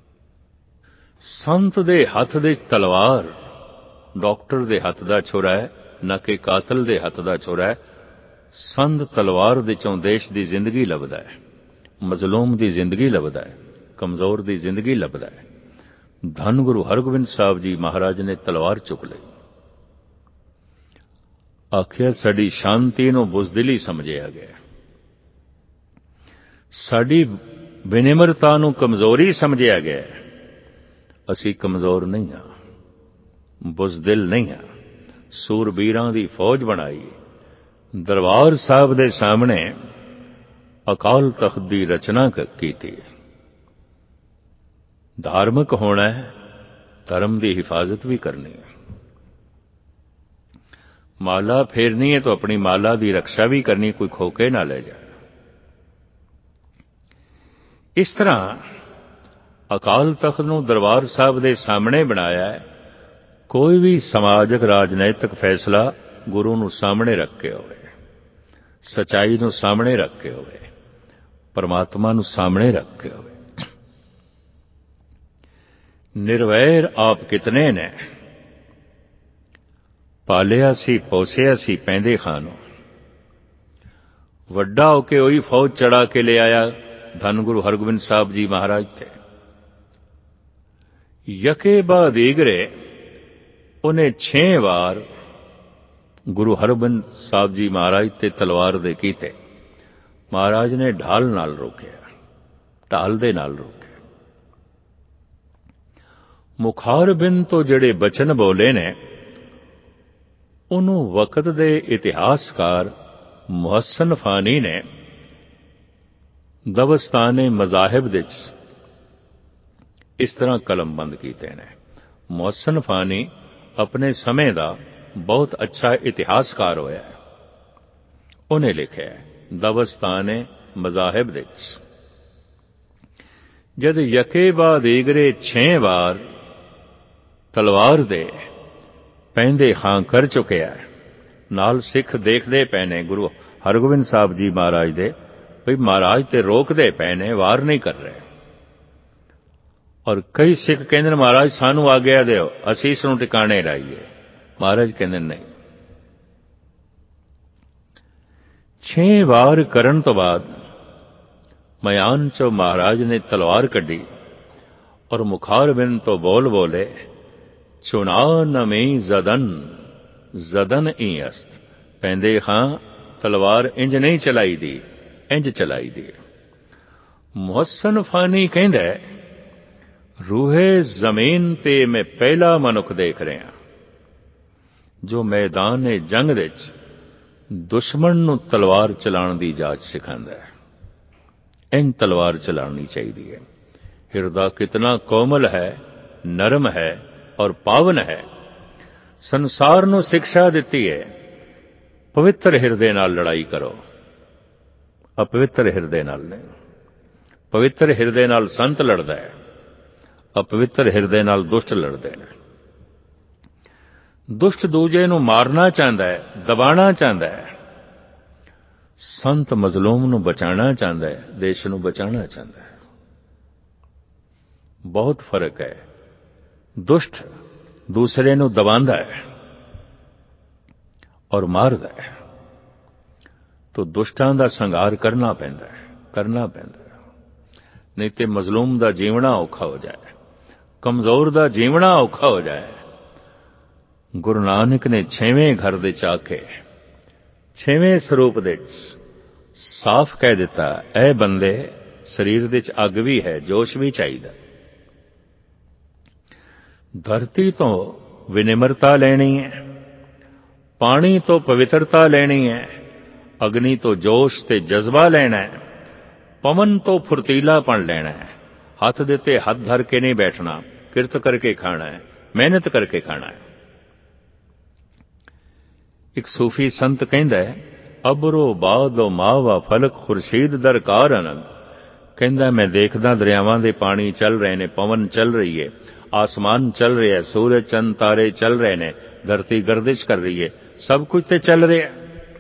ਸੰਤ ਦੇ ਹੱਥ ਦੇ ਤਲਵਾਰ ਡਾਕਟਰ ਦੇ ਹੱਥ ਦਾ ਛੁਰਾ ਹੈ, ਨਾ ਕਿ ਕਾਤਲ ਦੇ ਹੱਥ ਦਾ ਛੁਰਾ ਹੈ। ਸੰਤ ਤਲਵਾਰ ਦੇ ਚੋਂ ਦੇਸ਼ ਦੀ ਜ਼ਿੰਦਗੀ ਲੱਭਦਾ ਹੈ, ਮਜ਼ਲੂਮ ਦੀ ਜ਼ਿੰਦਗੀ ਲੱਭਦਾ ਹੈ, ਕਮਜ਼ੋਰ ਦੀ ਜ਼ਿੰਦਗੀ ਲੱਭਦਾ ਹੈ। ਧੰਨ ਗੁਰੂ ਹਰਗੋਬਿੰਦ ਸਾਹਿਬ ਜੀ ਮਹਾਰਾਜ ਨੇ ਤਲਵਾਰ ਚੁੱਕ ਲਈ। ਆਖਿਆ ਸਾਡੀ ਸ਼ਾਂਤੀ ਨੂੰ ਬੁਜ਼ਦਿਲੀ ਸਮਝਿਆ ਗਿਆ, ਸਾਡੀ ਵਿਨਿਮਰਤਾ ਨੂੰ ਕਮਜ਼ੋਰੀ ਸਮਝਿਆ ਗਿਆ। ਅਸੀਂ ਕਮਜ਼ੋਰ ਨਹੀਂ ਹਾਂ, ਬੁਜ਼ਦਿਲ ਨਹੀਂ ਹਾਂ। ਸੂਰਬੀਰਾਂ ਦੀ ਫੌਜ ਬਣਾਈ, ਦਰਬਾਰ ਸਾਹਿਬ ਦੇ ਸਾਹਮਣੇ ਅਕਾਲ ਤਖਤ ਦੀ ਰਚਨਾ ਕੀਤੀ। ਧਾਰਮਿਕ ਹੋਣਾ ਹੈ, ਧਰਮ ਦੀ ਹਿਫਾਜ਼ਤ ਵੀ ਕਰਨੀ ਹੈ। ਮਾਲਾ ਫੇਰਨੀ ਹੈ ਤਾਂ ਆਪਣੀ ਮਾਲਾ ਦੀ ਰੱਖਿਆ ਵੀ ਕਰਨੀ, ਕੋਈ ਖੋ ਕੇ ਨਾ ਲੈ ਜਾਏ। ਇਸ ਤਰ੍ਹਾਂ ਅਕਾਲ ਤਖਤ ਨੂੰ ਦਰਬਾਰ ਸਾਹਿਬ ਦੇ ਸਾਹਮਣੇ ਬਣਾਇਆ ਹੈ। ਕੋਈ ਵੀ ਸਮਾਜਿਕ ਰਾਜਨੀਤਿਕ ਫੈਸਲਾ ਗੁਰੂ ਨੂੰ ਸਾਹਮਣੇ ਰੱਖ ਕੇ ਹੋਵੇ, ਸਚਾਈ ਨੂੰ ਸਾਹਮਣੇ ਰੱਖ ਕੇ ਹੋਵੇ, ਪਰਮਾਤਮਾ ਨੂੰ ਸਾਹਮਣੇ ਰੱਖ ਕੇ ਹੋਵੇ। ਨਿਰਵੈਰ ਆਪ ਕਿਤਨੇ ਨੇ, ਪਾਲਿਆ ਸੀ, ਪੋਸਿਆ ਸੀ, ਪੈਂਦੇ ਖਾਂ ਨੂੰ। ਵੱਡਾ ਹੋ ਕੇ ਉਹੀ ਫੌਜ ਚੜਾ ਕੇ ਲੈ ਆਇਆ ਧੰਨ ਗੁਰੂ ਹਰਗੋਬਿੰਦ ਸਾਹਿਬ ਜੀ ਮਹਾਰਾਜ ਤੇ। ਯਕੇ ਬਾਅਦ ਈਗਰੇ ਉਹਨੇ ਛੇ ਵਾਰ ਗੁਰੂ ਹਰਗੋਬਿੰਦ ਸਾਹਿਬ ਜੀ ਮਹਾਰਾਜ ਤੇ ਤਲਵਾਰ ਦੇ ਕੀਤੇ। ਮਹਾਰਾਜ ਨੇ ਢਾਲ ਨਾਲ ਰੋਕਿਆ, ਢਾਲ ਦੇ ਨਾਲ ਰੋਕਿਆ। ਮੁਖਾਰਬਿੰਦ ਤੋਂ ਜਿਹੜੇ ਬਚਨ ਬੋਲੇ ਨੇ, ਉਹਨੂੰ ਵਕਤ ਦੇ ਇਤਿਹਾਸਕਾਰ ਮੁਹੱਸਨ ਫਾਨੀ ਨੇ ਦਵਸਤਾਨੇ ਮਜ਼ਾਹਿਬ ਵਿੱਚ ਇਸ ਤਰ੍ਹਾਂ ਕਲਮਬੰਦ ਕੀਤੇ ਨੇ। ਮੁਹੱਸਨ ਫਾਨੀ ਆਪਣੇ ਸਮੇਂ ਦਾ ਬਹੁਤ ਅੱਛਾ ਇਤਿਹਾਸਕਾਰ ਹੋਇਆ ਹੈ। ਉਹਨੇ ਲਿਖਿਆ ਦਵਸਤਾਨੇ ਮਜ਼ਾਹਿਬ ਵਿੱਚ, ਜਦ ਯਕੇ ਬਾਅਦ ਈਗਰੇ ਛੇ ਵਾਰ ਤਲਵਾਰ ਦੇ ਪੈਂਦੇ ਖਾਂ ਕਰ ਚੁੱਕਿਆ, ਨਾਲ ਸਿੱਖ ਦੇਖਦੇ ਪਏ ਨੇ ਗੁਰੂ ਹਰਗੋਬਿੰਦ ਸਾਹਿਬ ਜੀ ਮਹਾਰਾਜ ਦੇ, ਭਈ ਮਹਾਰਾਜ ਤੇ ਰੋਕਦੇ ਪਏ ਨੇ, ਵਾਰ ਨਹੀਂ ਕਰ ਰਹੇ। ਔਰ ਕਈ ਸਿੱਖ ਕਹਿੰਦੇ ਨੇ ਮਹਾਰਾਜ ਸਾਨੂੰ ਆਗਿਆ ਦਿਓ, ਅਸੀਂ ਇਸ ਨੂੰ ਟਿਕਾਣੇ ਲਾਈਏ। ਮਹਾਰਾਜ ਕਹਿੰਦੇ ਨਹੀਂ। ਛੇ ਵਾਰ ਕਰਨ ਤੋਂ ਬਾਅਦ ਮਿਆਨ ਚੋਂ ਮਹਾਰਾਜ ਨੇ ਤਲਵਾਰ ਕੱਢੀ ਔਰ ਮੁਖਾਰਬਿੰਦ ਤੋਂ ਬੋਲ ਬੋਲੇ, ਚੁਣਾ ਨਮੀ ਜ਼ਦਨ ਜ਼ਦਨ ਈ ਅਸਤ। ਪੈਂਦੇ ਖਾਂ ਤਲਵਾਰ ਇੰਜ ਨਹੀਂ ਚਲਾਈ ਦੀ, ਇੰਜ ਚਲਾਈ ਦੀ। ਮੁਹੱਸਨ ਫਾਨੀ ਕਹਿੰਦਾ, ਰੂਹੇ ਜ਼ਮੀਨ ਤੇ ਮੈਂ ਪਹਿਲਾ ਮਨੁੱਖ ਦੇਖ ਰਿਹਾ ਜੋ ਮੈਦਾਨ ਜੰਗ ਵਿੱਚ ਦੁਸ਼ਮਣ ਨੂੰ ਤਲਵਾਰ ਚਲਾਉਣ ਦੀ ਜਾਚ ਸਿਖਾਉਂਦਾ ਹੈ। ਇੰਜ ਤਲਵਾਰ ਚਲਾਉਣੀ ਚਾਹੀਦੀ ਹੈ। ਹਿਰਦਾ ਕਿਤਨਾ ਕੋਮਲ ਹੈ, ਨਰਮ ਹੈ ਔਰ ਪਾਵਨ ਹੈ। ਸੰਸਾਰ ਨੂੰ ਸਿੱਖਿਆ ਦਿੱਤੀ ਹੈ, ਪਵਿੱਤਰ ਹਿਰਦੇ ਨਾਲ ਲੜਾਈ ਕਰੋ, ਅਪਵਿੱਤਰ ਹਿਰਦੇ ਨਾਲ ਨੇ। ਪਵਿੱਤਰ ਹਿਰਦੇ ਨਾਲ ਸੰਤ ਲੜਦਾ ਹੈ, ਅਪਵਿੱਤਰ ਹਿਰਦੇ ਨਾਲ ਦੁਸ਼ਟ ਲੜਦੇ ਨੇ। ਦੁਸ਼ਟ ਦੂਜੇ ਨੂੰ ਮਾਰਨਾ ਚਾਹੁੰਦਾ ਹੈ, ਦਬਾਉਣਾ ਚਾਹੁੰਦਾ ਹੈ। ਸੰਤ ਮਜ਼ਲੂਮ ਨੂੰ ਬਚਾਉਣਾ ਚਾਹੁੰਦਾ ਹੈ, ਦੇਸ਼ ਨੂੰ ਬਚਾਉਣਾ ਚਾਹੁੰਦਾ ਹੈ। ਬਹੁਤ ਫਰਕ ਹੈ। ਦੁਸ਼ਟ ਦੂਸਰੇ ਨੂੰ ਦਬਾਉਂਦਾ ਹੈ ਔਰ ਮਾਰਦਾ ਹੈ, ਤੋ ਦੁਸ਼ਟਾਂ ਦਾ ਸੰਘਾਰ ਕਰਨਾ ਪੈਂਦਾ ਹੈ, ਕਰਨਾ ਪੈਂਦਾ ਹੈ। ਨਹੀਂ ਤੇ ਮਜ਼ਲੂਮ ਦਾ ਜੀਵਣਾ ਔਖਾ ਹੋ ਜਾਏ, ਕਮਜ਼ੋਰ ਦਾ ਜੀਵਣਾ ਔਖਾ ਹੋ ਜਾਏ। ਗੁਰੂ ਨਾਨਕ ਨੇ ਛੇਵੇਂ ਘਰ ਦੇ ਚ ਆ ਕੇ ਛੇਵੇਂ ਸਰੂਪ ਦੇ ਸਾਫ਼ ਕਹਿ ਦਿੱਤਾ, ਐ ਬੰਦੇ ਸਰੀਰ ਦੇ ਚ ਅੱਗ ਵੀ ਹੈ, ਜੋਸ਼ ਵੀ ਚਾਹੀਦਾ। ਧਰਤੀ ਤੋਂ ਵਿਨਿਮਰਤਾ ਲੈਣੀ ਹੈ, ਪਾਣੀ ਤੋਂ ਪਵਿੱਤਰਤਾ ਲੈਣੀ ਹੈ, ਅਗਨੀ ਤੋਂ ਜੋਸ਼ ਤੇ ਜਜ਼ਬਾ ਲੈਣਾ ਹੈ, ਪਵਨ ਤੋਂ ਫੁਰਤੀਲਾਪਣ ਲੈਣਾ ਹੈ। ਹੱਥ ਦੇ ਤੇ ਹੱਥ ਧਰ ਕੇ ਨਹੀਂ ਬੈਠਣਾ, ਕਿਰਤ ਕਰਕੇ ਖਾਣਾ ਹੈ, ਮਿਹਨਤ ਕਰਕੇ ਖਾਣਾ ਹੈ। ਇੱਕ ਸੂਫੀ ਸੰਤ ਕਹਿੰਦਾ ਹੈ, ਅਬਰੋ ਬਾਦੋ ਮਾਵਾ ਫਲਕ ਖੁਰਸ਼ੀਦ ਦਰਕਾਰ ਆਨੰਦ। ਕਹਿੰਦਾ ਮੈਂ ਦੇਖਦਾ ਦਰਿਆਵਾਂ ਦੇ ਪਾਣੀ ਚੱਲ ਰਹੇ ਨੇ, ਪਵਨ ਚੱਲ ਰਹੀ ਹੈ, ਆਸਮਾਨ ਚੱਲ ਰਿਹਾ, ਸੂਰਜ ਚੰਦ ਤਾਰੇ ਚੱਲ ਰਹੇ ਨੇ, ਧਰਤੀ ਗਰਦਿਸ਼ ਕਰ ਰਹੀ ਹੈ, ਸਭ ਕੁਝ ਤੇ ਚੱਲ ਰਿਹਾ।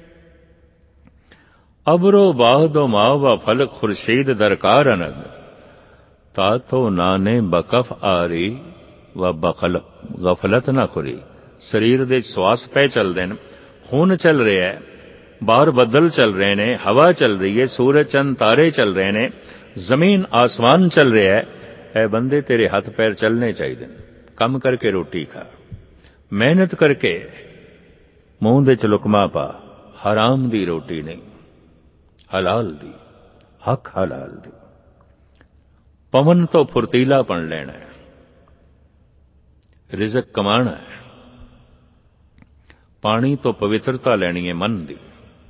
ਅਬਰੋ ਬਾਦੋ ਮਾਵਾ ਫਲਕ ਖੁਰਸ਼ੀਦ ਦਰਕਾਰ ਆਨੰਦ। ਤਾਤੋ ਨਾਨੇ ਬਕਫ ਆਰੀ ਵ ਬਖਲ ਗਫਲਤ ਨਾ ਖੁਰੀ। ਸਰੀਰ ਦੇ ਸਵਾਸ ਪੈ ਚੱਲਦੇ ਨੇ, ਖੂਨ ਚੱਲ ਰਿਹਾ ਹੈ, ਬਾਹਰ ਬੱਦਲ ਚੱਲ ਰਹੇ ਨੇ, ਹਵਾ ਚੱਲ ਰਹੀ ਹੈ, ਸੂਰਜ ਚੰਦ ਤਾਰੇ ਚੱਲ ਰਹੇ ਨੇ, ਜ਼ਮੀਨ ਆਸਮਾਨ ਚੱਲ ਰਿਹਾ ਹੈ। ਐ ਬੰਦੇ ਤੇਰੇ ਹੱਥ ਪੈਰ ਚੱਲਣੇ ਚਾਹੀਦੇ ਨੇ। ਕੰਮ ਕਰਕੇ ਰੋਟੀ ਖਾ, ਮਿਹਨਤ ਕਰਕੇ ਮੂੰਹ ਦੇ ਚ ਲੁਕਮਾ ਪਾ, ਹਰਾਮ ਦੀ ਰੋਟੀ ਨਹੀਂ, ਹਲਾਲ ਦੀ, ਹੱਕ ਹਲਾਲ ਦੀ। ਪਵਨ ਤੋਂ ਫੁਰਤੀਲਾਪਣ ਲੈਣਾ ਹੈ, ਰਿਜ਼ਕ ਕਮਾਣਾ ਹੈ। ਪਾਣੀ ਤੋਂ ਪਵਿੱਤਰਤਾ ਲੈਣੀ ਹੈ ਮਨ ਦੀ।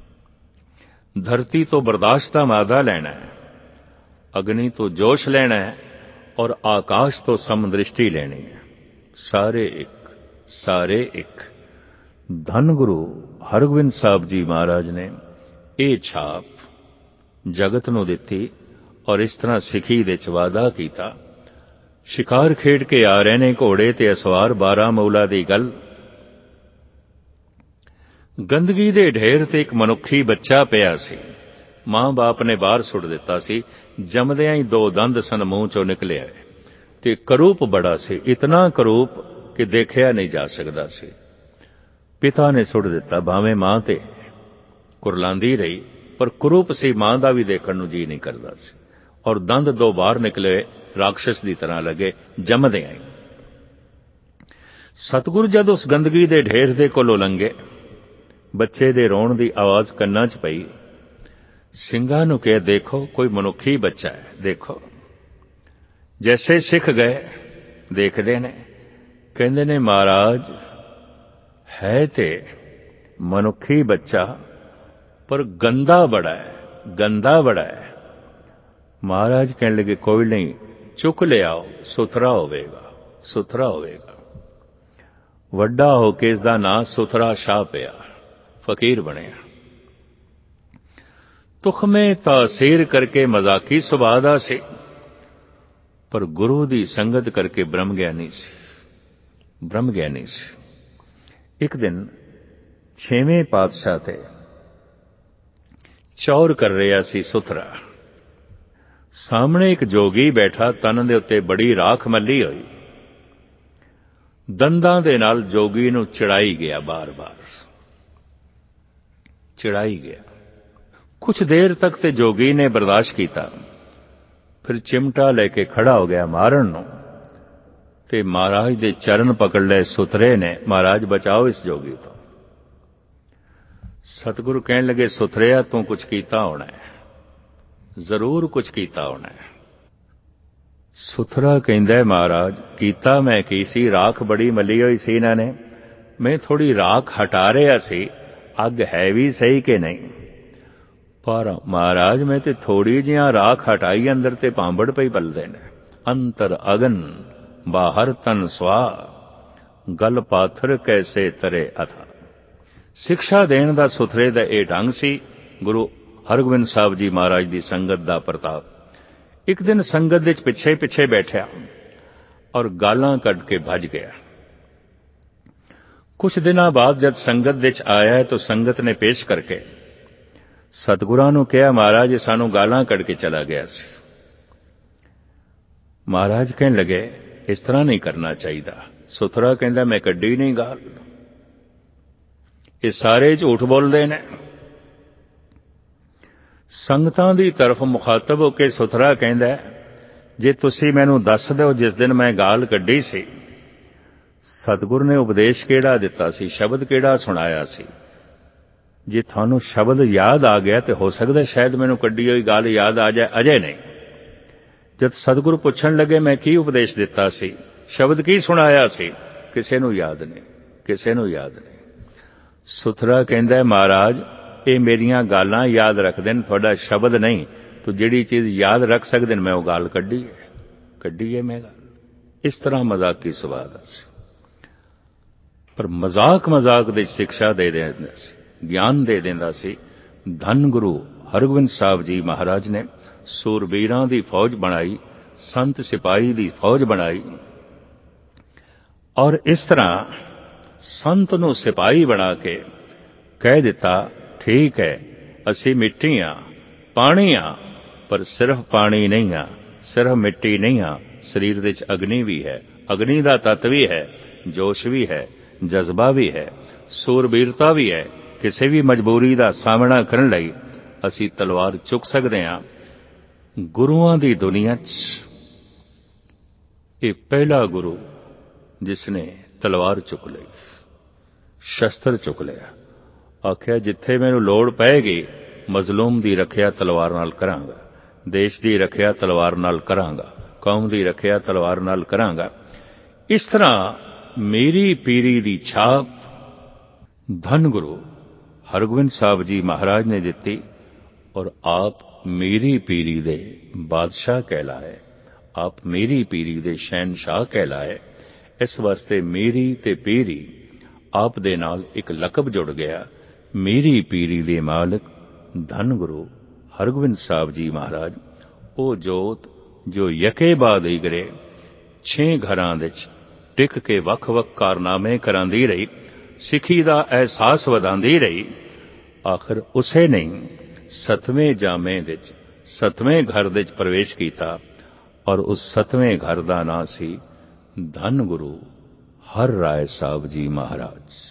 ਧਰਤੀ ਤੋਂ ਬਰਦਾਸ਼ਤ ਦਾ ਮਾਦਾ ਲੈਣਾ ਹੈ, ਅਗਨੀ ਤੋਂ ਜੋਸ਼ ਲੈਣਾ ਹੈ ਔਰ ਆਕਾਸ਼ ਤੋਂ ਸਮਦ੍ਰਿਸ਼ਟੀ ਲੈਣੀ ਹੈ। ਸਾਰੇ ਇੱਕ, ਸਾਰੇ ਇੱਕ। ਧੰਨ ਗੁਰੂ ਹਰਗੋਬਿੰਦ ਸਾਹਿਬ ਜੀ ਮਹਾਰਾਜ ਨੇ ਇਹ ਛਾਪ ਜਗਤ ਨੂੰ ਦਿੱਤੀ ਔਰ ਇਸ ਤਰ੍ਹਾਂ ਸਿੱਖੀ ਦੇ ਚ ਵਾਅਦਾ ਕੀਤਾ। ਸ਼ਿਕਾਰ ਖੇਡ ਕੇ ਆ ਰਹੇ ਨੇ ਘੋੜੇ ਤੇ ਅਸਵਾਰ ਬਾਰਾਮੂਲਾ ਦੀ ਗੱਲ। ਗੰਦਗੀ ਦੇ ਢੇਰ ਤੇ ਇੱਕ ਮਨੁੱਖੀ ਬੱਚਾ ਪਿਆ ਸੀ, ਮਾਂ ਬਾਪ ਨੇ ਬਾਹਰ ਸੁੱਟ ਦਿੱਤਾ ਸੀ। ਜੰਮਦਿਆਂ ਹੀ ਦੋ ਦੰਦ ਸਨ ਮੂੰਹ ਚੋਂ ਨਿਕਲਿਆ ਤੇ ਕਰੂਪ ਬੜਾ ਸੀ, ਇਤਨਾ ਕਰੂਪ ਕਿ ਦੇਖਿਆ ਨਹੀਂ ਜਾ ਸਕਦਾ ਸੀ। ਪਿਤਾ ਨੇ ਸੁੱਟ ਦਿੱਤਾ, ਭਾਵੇਂ ਮਾਂ ਤੇ ਕੁਰਲਾਂਦੀ ਰਹੀ, ਪਰ ਕਰੂਪ ਸੀ, ਮਾਂ ਦਾ ਵੀ ਦੇਖਣ ਨੂੰ ਜੀ ਨਹੀਂ ਕਰਦਾ ਸੀ। ਔਰ ਦੰਦ ਦੋ ਬਾਹਰ ਨਿਕਲੇ, ਰਾਖਸ਼ਸ ਦੀ ਤਰ੍ਹਾਂ ਲੱਗੇ ਜੰਮਦਿਆਂ ਹੀ। ਸਤਿਗੁਰ ਜਦ ਉਸ ਗੰਦਗੀ ਦੇ ਢੇਰ ਦੇ ਕੋਲੋਂ ਲੰਘੇ, ਬੱਚੇ ਦੇ ਰੋਣ ਦੀ ਆਵਾਜ਼ ਕੰਨਾਂ 'ਚ ਪਈ। ਸਿੰਘਾਂ ਨੂੰ ਕਿਹਾ, ਦੇਖੋ ਕੋਈ ਮਨੁੱਖੀ ਬੱਚਾ ਹੈ, ਦੇਖੋ। ਜੈਸੇ ਸਿੱਖ ਗਏ, ਦੇਖਦੇ ਨੇ, ਕਹਿੰਦੇ ਨੇ ਮਹਾਰਾਜ ਹੈ ਤੇ ਮਨੁੱਖੀ ਬੱਚਾ, ਪਰ ਗੰਦਾ ਬੜਾ ਹੈ, ਗੰਦਾ ਬੜਾ ਹੈ। ਮਹਾਰਾਜ ਕਹਿਣ ਲੱਗੇ, ਕੋਈ ਨਹੀਂ, ਚੁੱਕ ਲਿਆਓ, ਸੁਥਰਾ ਹੋਵੇਗਾ, ਸੁਥਰਾ ਹੋਵੇਗਾ। ਵੱਡਾ ਹੋ ਕੇ ਇਸ ਦਾ ਨਾਂ ਸੁਥਰਾ ਸ਼ਾਹ ਪਿਆ, ਫਕੀਰ ਬਣਿਆ। ਤੁਖਮੇ ਤਾਸੀਰ ਕਰਕੇ ਮਜ਼ਾਕੀ ਸੁਭਾਅ ਦਾ ਸੀ, ਪਰ ਗੁਰੂ ਦੀ ਸੰਗਤ ਕਰਕੇ ਬ੍ਰਹਮ ਗਿਆਨੀ ਸੀ, ਬ੍ਰਹਮ ਗਿਆਨੀ ਸੀ। ਇੱਕ ਦਿਨ ਛੇਵੇਂ ਪਾਤਸ਼ਾਹ ਤੇ ਚੌਰ ਕਰ ਰਿਹਾ ਸੀ ਸੁਥਰਾ। ਸਾਹਮਣੇ ਇੱਕ ਜੋਗੀ ਬੈਠਾ, ਤਨ ਦੇ ਉੱਤੇ ਬੜੀ ਰਾਖ ਮੱਲੀ ਹੋਈ। ਦੰਦਾਂ ਦੇ ਨਾਲ ਜੋਗੀ ਨੂੰ ਚੜਾਈ ਗਿਆ, ਬਾਰ-ਬਾਰ ਚੜਾਈ ਗਿਆ। ਕੁਛ ਦੇਰ ਤੱਕ ਤੇ ਜੋਗੀ ਨੇ ਬਰਦਾਸ਼ਤ ਕੀਤਾ, ਫਿਰ ਚਿਮਟਾ ਲੈ ਕੇ ਖੜਾ ਹੋ ਗਿਆ ਮਾਰਨ ਨੂੰ, ਤੇ ਮਹਾਰਾਜ ਦੇ ਚਰਨ ਪਕੜ ਲਏ ਸੁਥਰੇ ਨੇ, ਮਹਾਰਾਜ ਬਚਾਓ ਇਸ ਜੋਗੀ ਤੋਂ। ਸਤਿਗੁਰੂ ਕਹਿਣ ਲੱਗੇ, ਸੁਥਰਿਆ ਤੂੰ ਕੁਛ ਕੀਤਾ ਹੋਣਾ ਹੈ, ਜ਼ਰੂਰ ਕੁਛ ਕੀਤਾ ਹੋਣਾ ਹੈ। ਸੁਥਰਾ ਕਹਿੰਦਾ, ਮਹਾਰਾਜ ਕੀਤਾ ਮੈਂ ਕੀ ਸੀ, ਰਾਖ ਬੜੀ ਮੱਲੀ ਹੋਈ ਸੀ ਇਹਨਾਂ ਨੇ, ਮੈਂ ਥੋੜੀ ਰਾਖ ਹਟਾ ਰਿਹਾ ਸੀ, ਅੱਗ ਹੈ ਵੀ ਸਹੀ ਕਿ ਨਹੀਂ। ਪਰ ਮਹਾਰਾਜ ਮੈਂ ਤੇ ਥੋੜੀ ਜਿਹਾ ਰਾਖ ਹਟਾਈ, ਅੰਦਰ ਤੇ ਭਾਂਬੜ ਪਈ ਬਲਦੇ ਨੇ। ਅੰਤਰ ਅਗਨ ਬਾਹਰ ਤਨ ਸਵਾ, ਗਲ ਪਾਥਰ ਕੈਸੇ ਤਰੇ ਅਥਾ। ਸਿੱਖਿਆ ਦੇਣ ਦਾ ਸੁਥਰੇ ਦਾ ਇਹ ਢੰਗ ਸੀ। ਗੁਰੂ ਹਰਗੋਬਿੰਦ ਸਾਹਿਬ ਜੀ ਮਹਾਰਾਜ ਦੀ ਸੰਗਤ ਦਾ ਪ੍ਰਤਾਪ। ਇੱਕ ਦਿਨ ਸੰਗਤ ਵਿੱਚ ਪਿੱਛੇ ਪਿੱਛੇ ਬੈਠਿਆ ਔਰ ਗਾਲਾਂ ਕੱਢ ਕੇ ਭੱਜ ਗਿਆ। ਕੁਝ ਦਿਨਾਂ ਬਾਅਦ ਜਦ ਸੰਗਤ ਵਿੱਚ ਆਇਆ ਤਾਂ ਸੰਗਤ ਨੇ ਪੇਸ਼ ਕਰਕੇ ਸਤਿਗੁਰਾਂ ਨੂੰ ਕਿਹਾ, ਮਹਾਰਾਜ ਇਹ ਸਾਨੂੰ ਗਾਲਾਂ ਕੱਢ ਕੇ ਚਲਾ ਗਿਆ ਸੀ। ਮਹਾਰਾਜ ਕਹਿਣ ਲੱਗੇ, ਇਸ ਤਰ੍ਹਾਂ ਨਹੀਂ ਕਰਨਾ ਚਾਹੀਦਾ। ਸੁਥਰਾ ਕਹਿੰਦਾ, ਮੈਂ ਕੱਢੀ ਨਹੀਂ ਗਾਲ, ਇਹ ਸਾਰੇ ਝੂਠ ਬੋਲਦੇ ਨੇ। ਸੰਗਤਾਂ ਦੀ ਤਰਫ ਮੁਖਾਤਬ ਹੋ ਕੇ ਸੁਥਰਾ ਕਹਿੰਦਾ, ਜੇ ਤੁਸੀਂ ਮੈਨੂੰ ਦੱਸ ਦਿਓ ਜਿਸ ਦਿਨ ਮੈਂ ਗਾਲ ਕੱਢੀ ਸੀ, ਸਤਿਗੁਰ ਨੇ ਉਪਦੇਸ਼ ਕਿਹੜਾ ਦਿੱਤਾ ਸੀ, ਸ਼ਬਦ ਕਿਹੜਾ ਸੁਣਾਇਆ ਸੀ। ਜੇ ਤੁਹਾਨੂੰ ਸ਼ਬਦ ਯਾਦ ਆ ਗਿਆ ਤੇ ਹੋ ਸਕਦਾ ਸ਼ਾਇਦ ਮੈਨੂੰ ਕੱਢੀ ਹੋਈ ਗੱਲ ਯਾਦ ਆ ਜਾਏ, ਅਜੇ ਨਹੀਂ। ਜਦ ਸਤਿਗੁਰੂ ਪੁੱਛਣ ਲੱਗੇ ਮੈਂ ਕੀ ਉਪਦੇਸ਼ ਦਿੱਤਾ ਸੀ, ਸ਼ਬਦ ਕੀ ਸੁਣਾਇਆ ਸੀ, ਕਿਸੇ ਨੂੰ ਯਾਦ ਨਹੀਂ, ਕਿਸੇ ਨੂੰ ਯਾਦ ਨਹੀਂ। ਸੁਥਰਾ ਕਹਿੰਦਾ, ਮਹਾਰਾਜ ਇਹ ਮੇਰੀਆਂ ਗਾਲਾਂ ਯਾਦ ਰੱਖਦੇ ਨੇ, ਤੁਹਾਡਾ ਸ਼ਬਦ ਨਹੀਂ। ਤੂੰ ਜਿਹੜੀ ਚੀਜ਼ ਯਾਦ ਰੱਖ ਸਕਦੇ ਨੇ ਮੈਂ ਉਹ ਗੱਲ ਕੱਢੀ ਹੈ, ਕੱਢੀ ਹੈ ਮੈਂ ਗੱਲ। ਇਸ ਤਰ੍ਹਾਂ ਮਜ਼ਾਕੀ ਸੁਭਾਅ ਦਾ ਸੀ, ਪਰ ਮਜ਼ਾਕ ਮਜ਼ਾਕ ਦੀ ਸਿੱਖਿਆ ਦੇ ਦਿੰਦਾ ਸੀ, ਗਿਆਨ ਦੇ ਦਿੰਦਾ ਸੀ। ਧੰਨ ਗੁਰੂ ਹਰਗੋਬਿੰਦ ਸਾਹਿਬ ਜੀ ਮਹਾਰਾਜ ਨੇ ਸੂਰਬੀਰਾਂ ਦੀ ਫੌਜ ਬਣਾਈ, ਸੰਤ ਸਿਪਾਹੀ ਦੀ ਫੌਜ ਬਣਾਈ ਔਰ ਇਸ ਤਰ੍ਹਾਂ ਸੰਤ ਨੂੰ ਸਿਪਾਹੀ ਬਣਾ ਕੇ ਕਹਿ ਦਿੱਤਾ, ਠੀਕ ਹੈ ਅਸੀਂ ਮਿੱਟੀ ਹਾਂ, ਪਾਣੀ ਹਾਂ, ਪਰ ਸਿਰਫ ਪਾਣੀ ਨਹੀਂ ਹਾਂ, ਸਿਰਫ ਮਿੱਟੀ ਨਹੀਂ ਹਾਂ, ਸਰੀਰ ਵਿੱਚ ਅਗਨੀ ਵੀ ਹੈ, ਅਗਨੀ ਦਾ ਤੱਤ ਵੀ ਹੈ, ਜੋਸ਼ ਵੀ ਹੈ, ਜਜ਼ਬਾ ਵੀ ਹੈ, ਸੂਰਬੀਰਤਾ ਵੀ ਹੈ। ਕਿਸੇ ਵੀ ਮਜਬੂਰੀ ਦਾ ਸਾਹਮਣਾ ਕਰਨ ਲਈ ਅਸੀਂ ਤਲਵਾਰ ਚੁੱਕ ਸਕਦੇ ਹਾਂ। ਗੁਰੂਆਂ ਦੀ ਦੁਨੀਆ 'ਚ ਇਹ ਪਹਿਲਾ ਗੁਰੂ ਜਿਸ ਨੇ ਤਲਵਾਰ ਚੁੱਕ ਲਈ, ਸ਼ਸਤਰ ਚੁੱਕ ਲਿਆ। ਆਖਿਆ ਜਿੱਥੇ ਮੈਨੂੰ ਲੋੜ ਪਏਗੀ ਮਜ਼ਲੂਮ ਦੀ ਰੱਖਿਆ ਤਲਵਾਰ ਨਾਲ ਕਰਾਂਗਾ, ਦੇਸ਼ ਦੀ ਰੱਖਿਆ ਤਲਵਾਰ ਨਾਲ ਕਰਾਂਗਾ, ਕੌਮ ਦੀ ਰੱਖਿਆ ਤਲਵਾਰ ਨਾਲ ਕਰਾਂਗਾ। ਇਸ ਤਰ੍ਹਾਂ ਮੇਰੀ ਪੀਰੀ ਦੀ ਛਾਪ ਧੰਨ ਗੁਰੂ ਹਰਗੋਬਿੰਦ ਸਾਹਿਬ ਜੀ ਮਹਾਰਾਜ ਨੇ ਦਿੱਤੀ ਔਰ ਆਪ ਮੇਰੀ ਪੀਰੀ ਦੇ ਬਾਦਸ਼ਾਹ ਕਹਿਲਾਏ, ਆਪ ਮੇਰੀ ਪੀਰੀ ਦੇ ਸ਼ਹਿਨਸ਼ਾਹ ਕਹਿਲਾਏ। ਇਸ ਵਾਸਤੇ ਮੇਰੀ ਤੇ ਪੀਰੀ ਆਪ ਦੇ ਨਾਲ ਇੱਕ ਲਕਬ ਜੁੜ ਗਿਆ। ਮੇਰੀ ਪੀਰੀ ਦੇ ਮਾਲਕ ਧੰਨ ਗੁਰੂ ਹਰਗੋਬਿੰਦ ਸਾਹਿਬ ਜੀ ਮਹਾਰਾਜ, ਉਹ ਜੋਤ ਜੋ ਯਕੇ ਬਾਦ ਇਗਰੇ ਛੇ ਘਰਾਂ ਵਿੱਚ ਟਿਕ ਕੇ ਵੱਖ-ਵੱਖ ਕਾਰਨਾਮੇ ਕਰਾਂਦੀ ਰਹੀ, ਸਿੱਖੀ ਦਾ ਅਹਿਸਾਸ ਵਧਾਉਂਦੀ ਰਹੀ। ਆਖਰ ਉਸੇ ਨੇ ਸਤਵੇਂ ਜਾਮੇ ਵਿੱਚ ਸਤਵੇਂ ਘਰ ਵਿੱਚ ਪ੍ਰਵੇਸ਼ ਕੀਤਾ ਔਰ ਉਸ ਸਤਵੇਂ ਘਰ ਦਾ ਨਾਂ ਸੀ ਧੰਨ ਗੁਰੂ ਹਰ ਰਾਏ ਸਾਹਿਬ ਜੀ ਮਹਾਰਾਜ।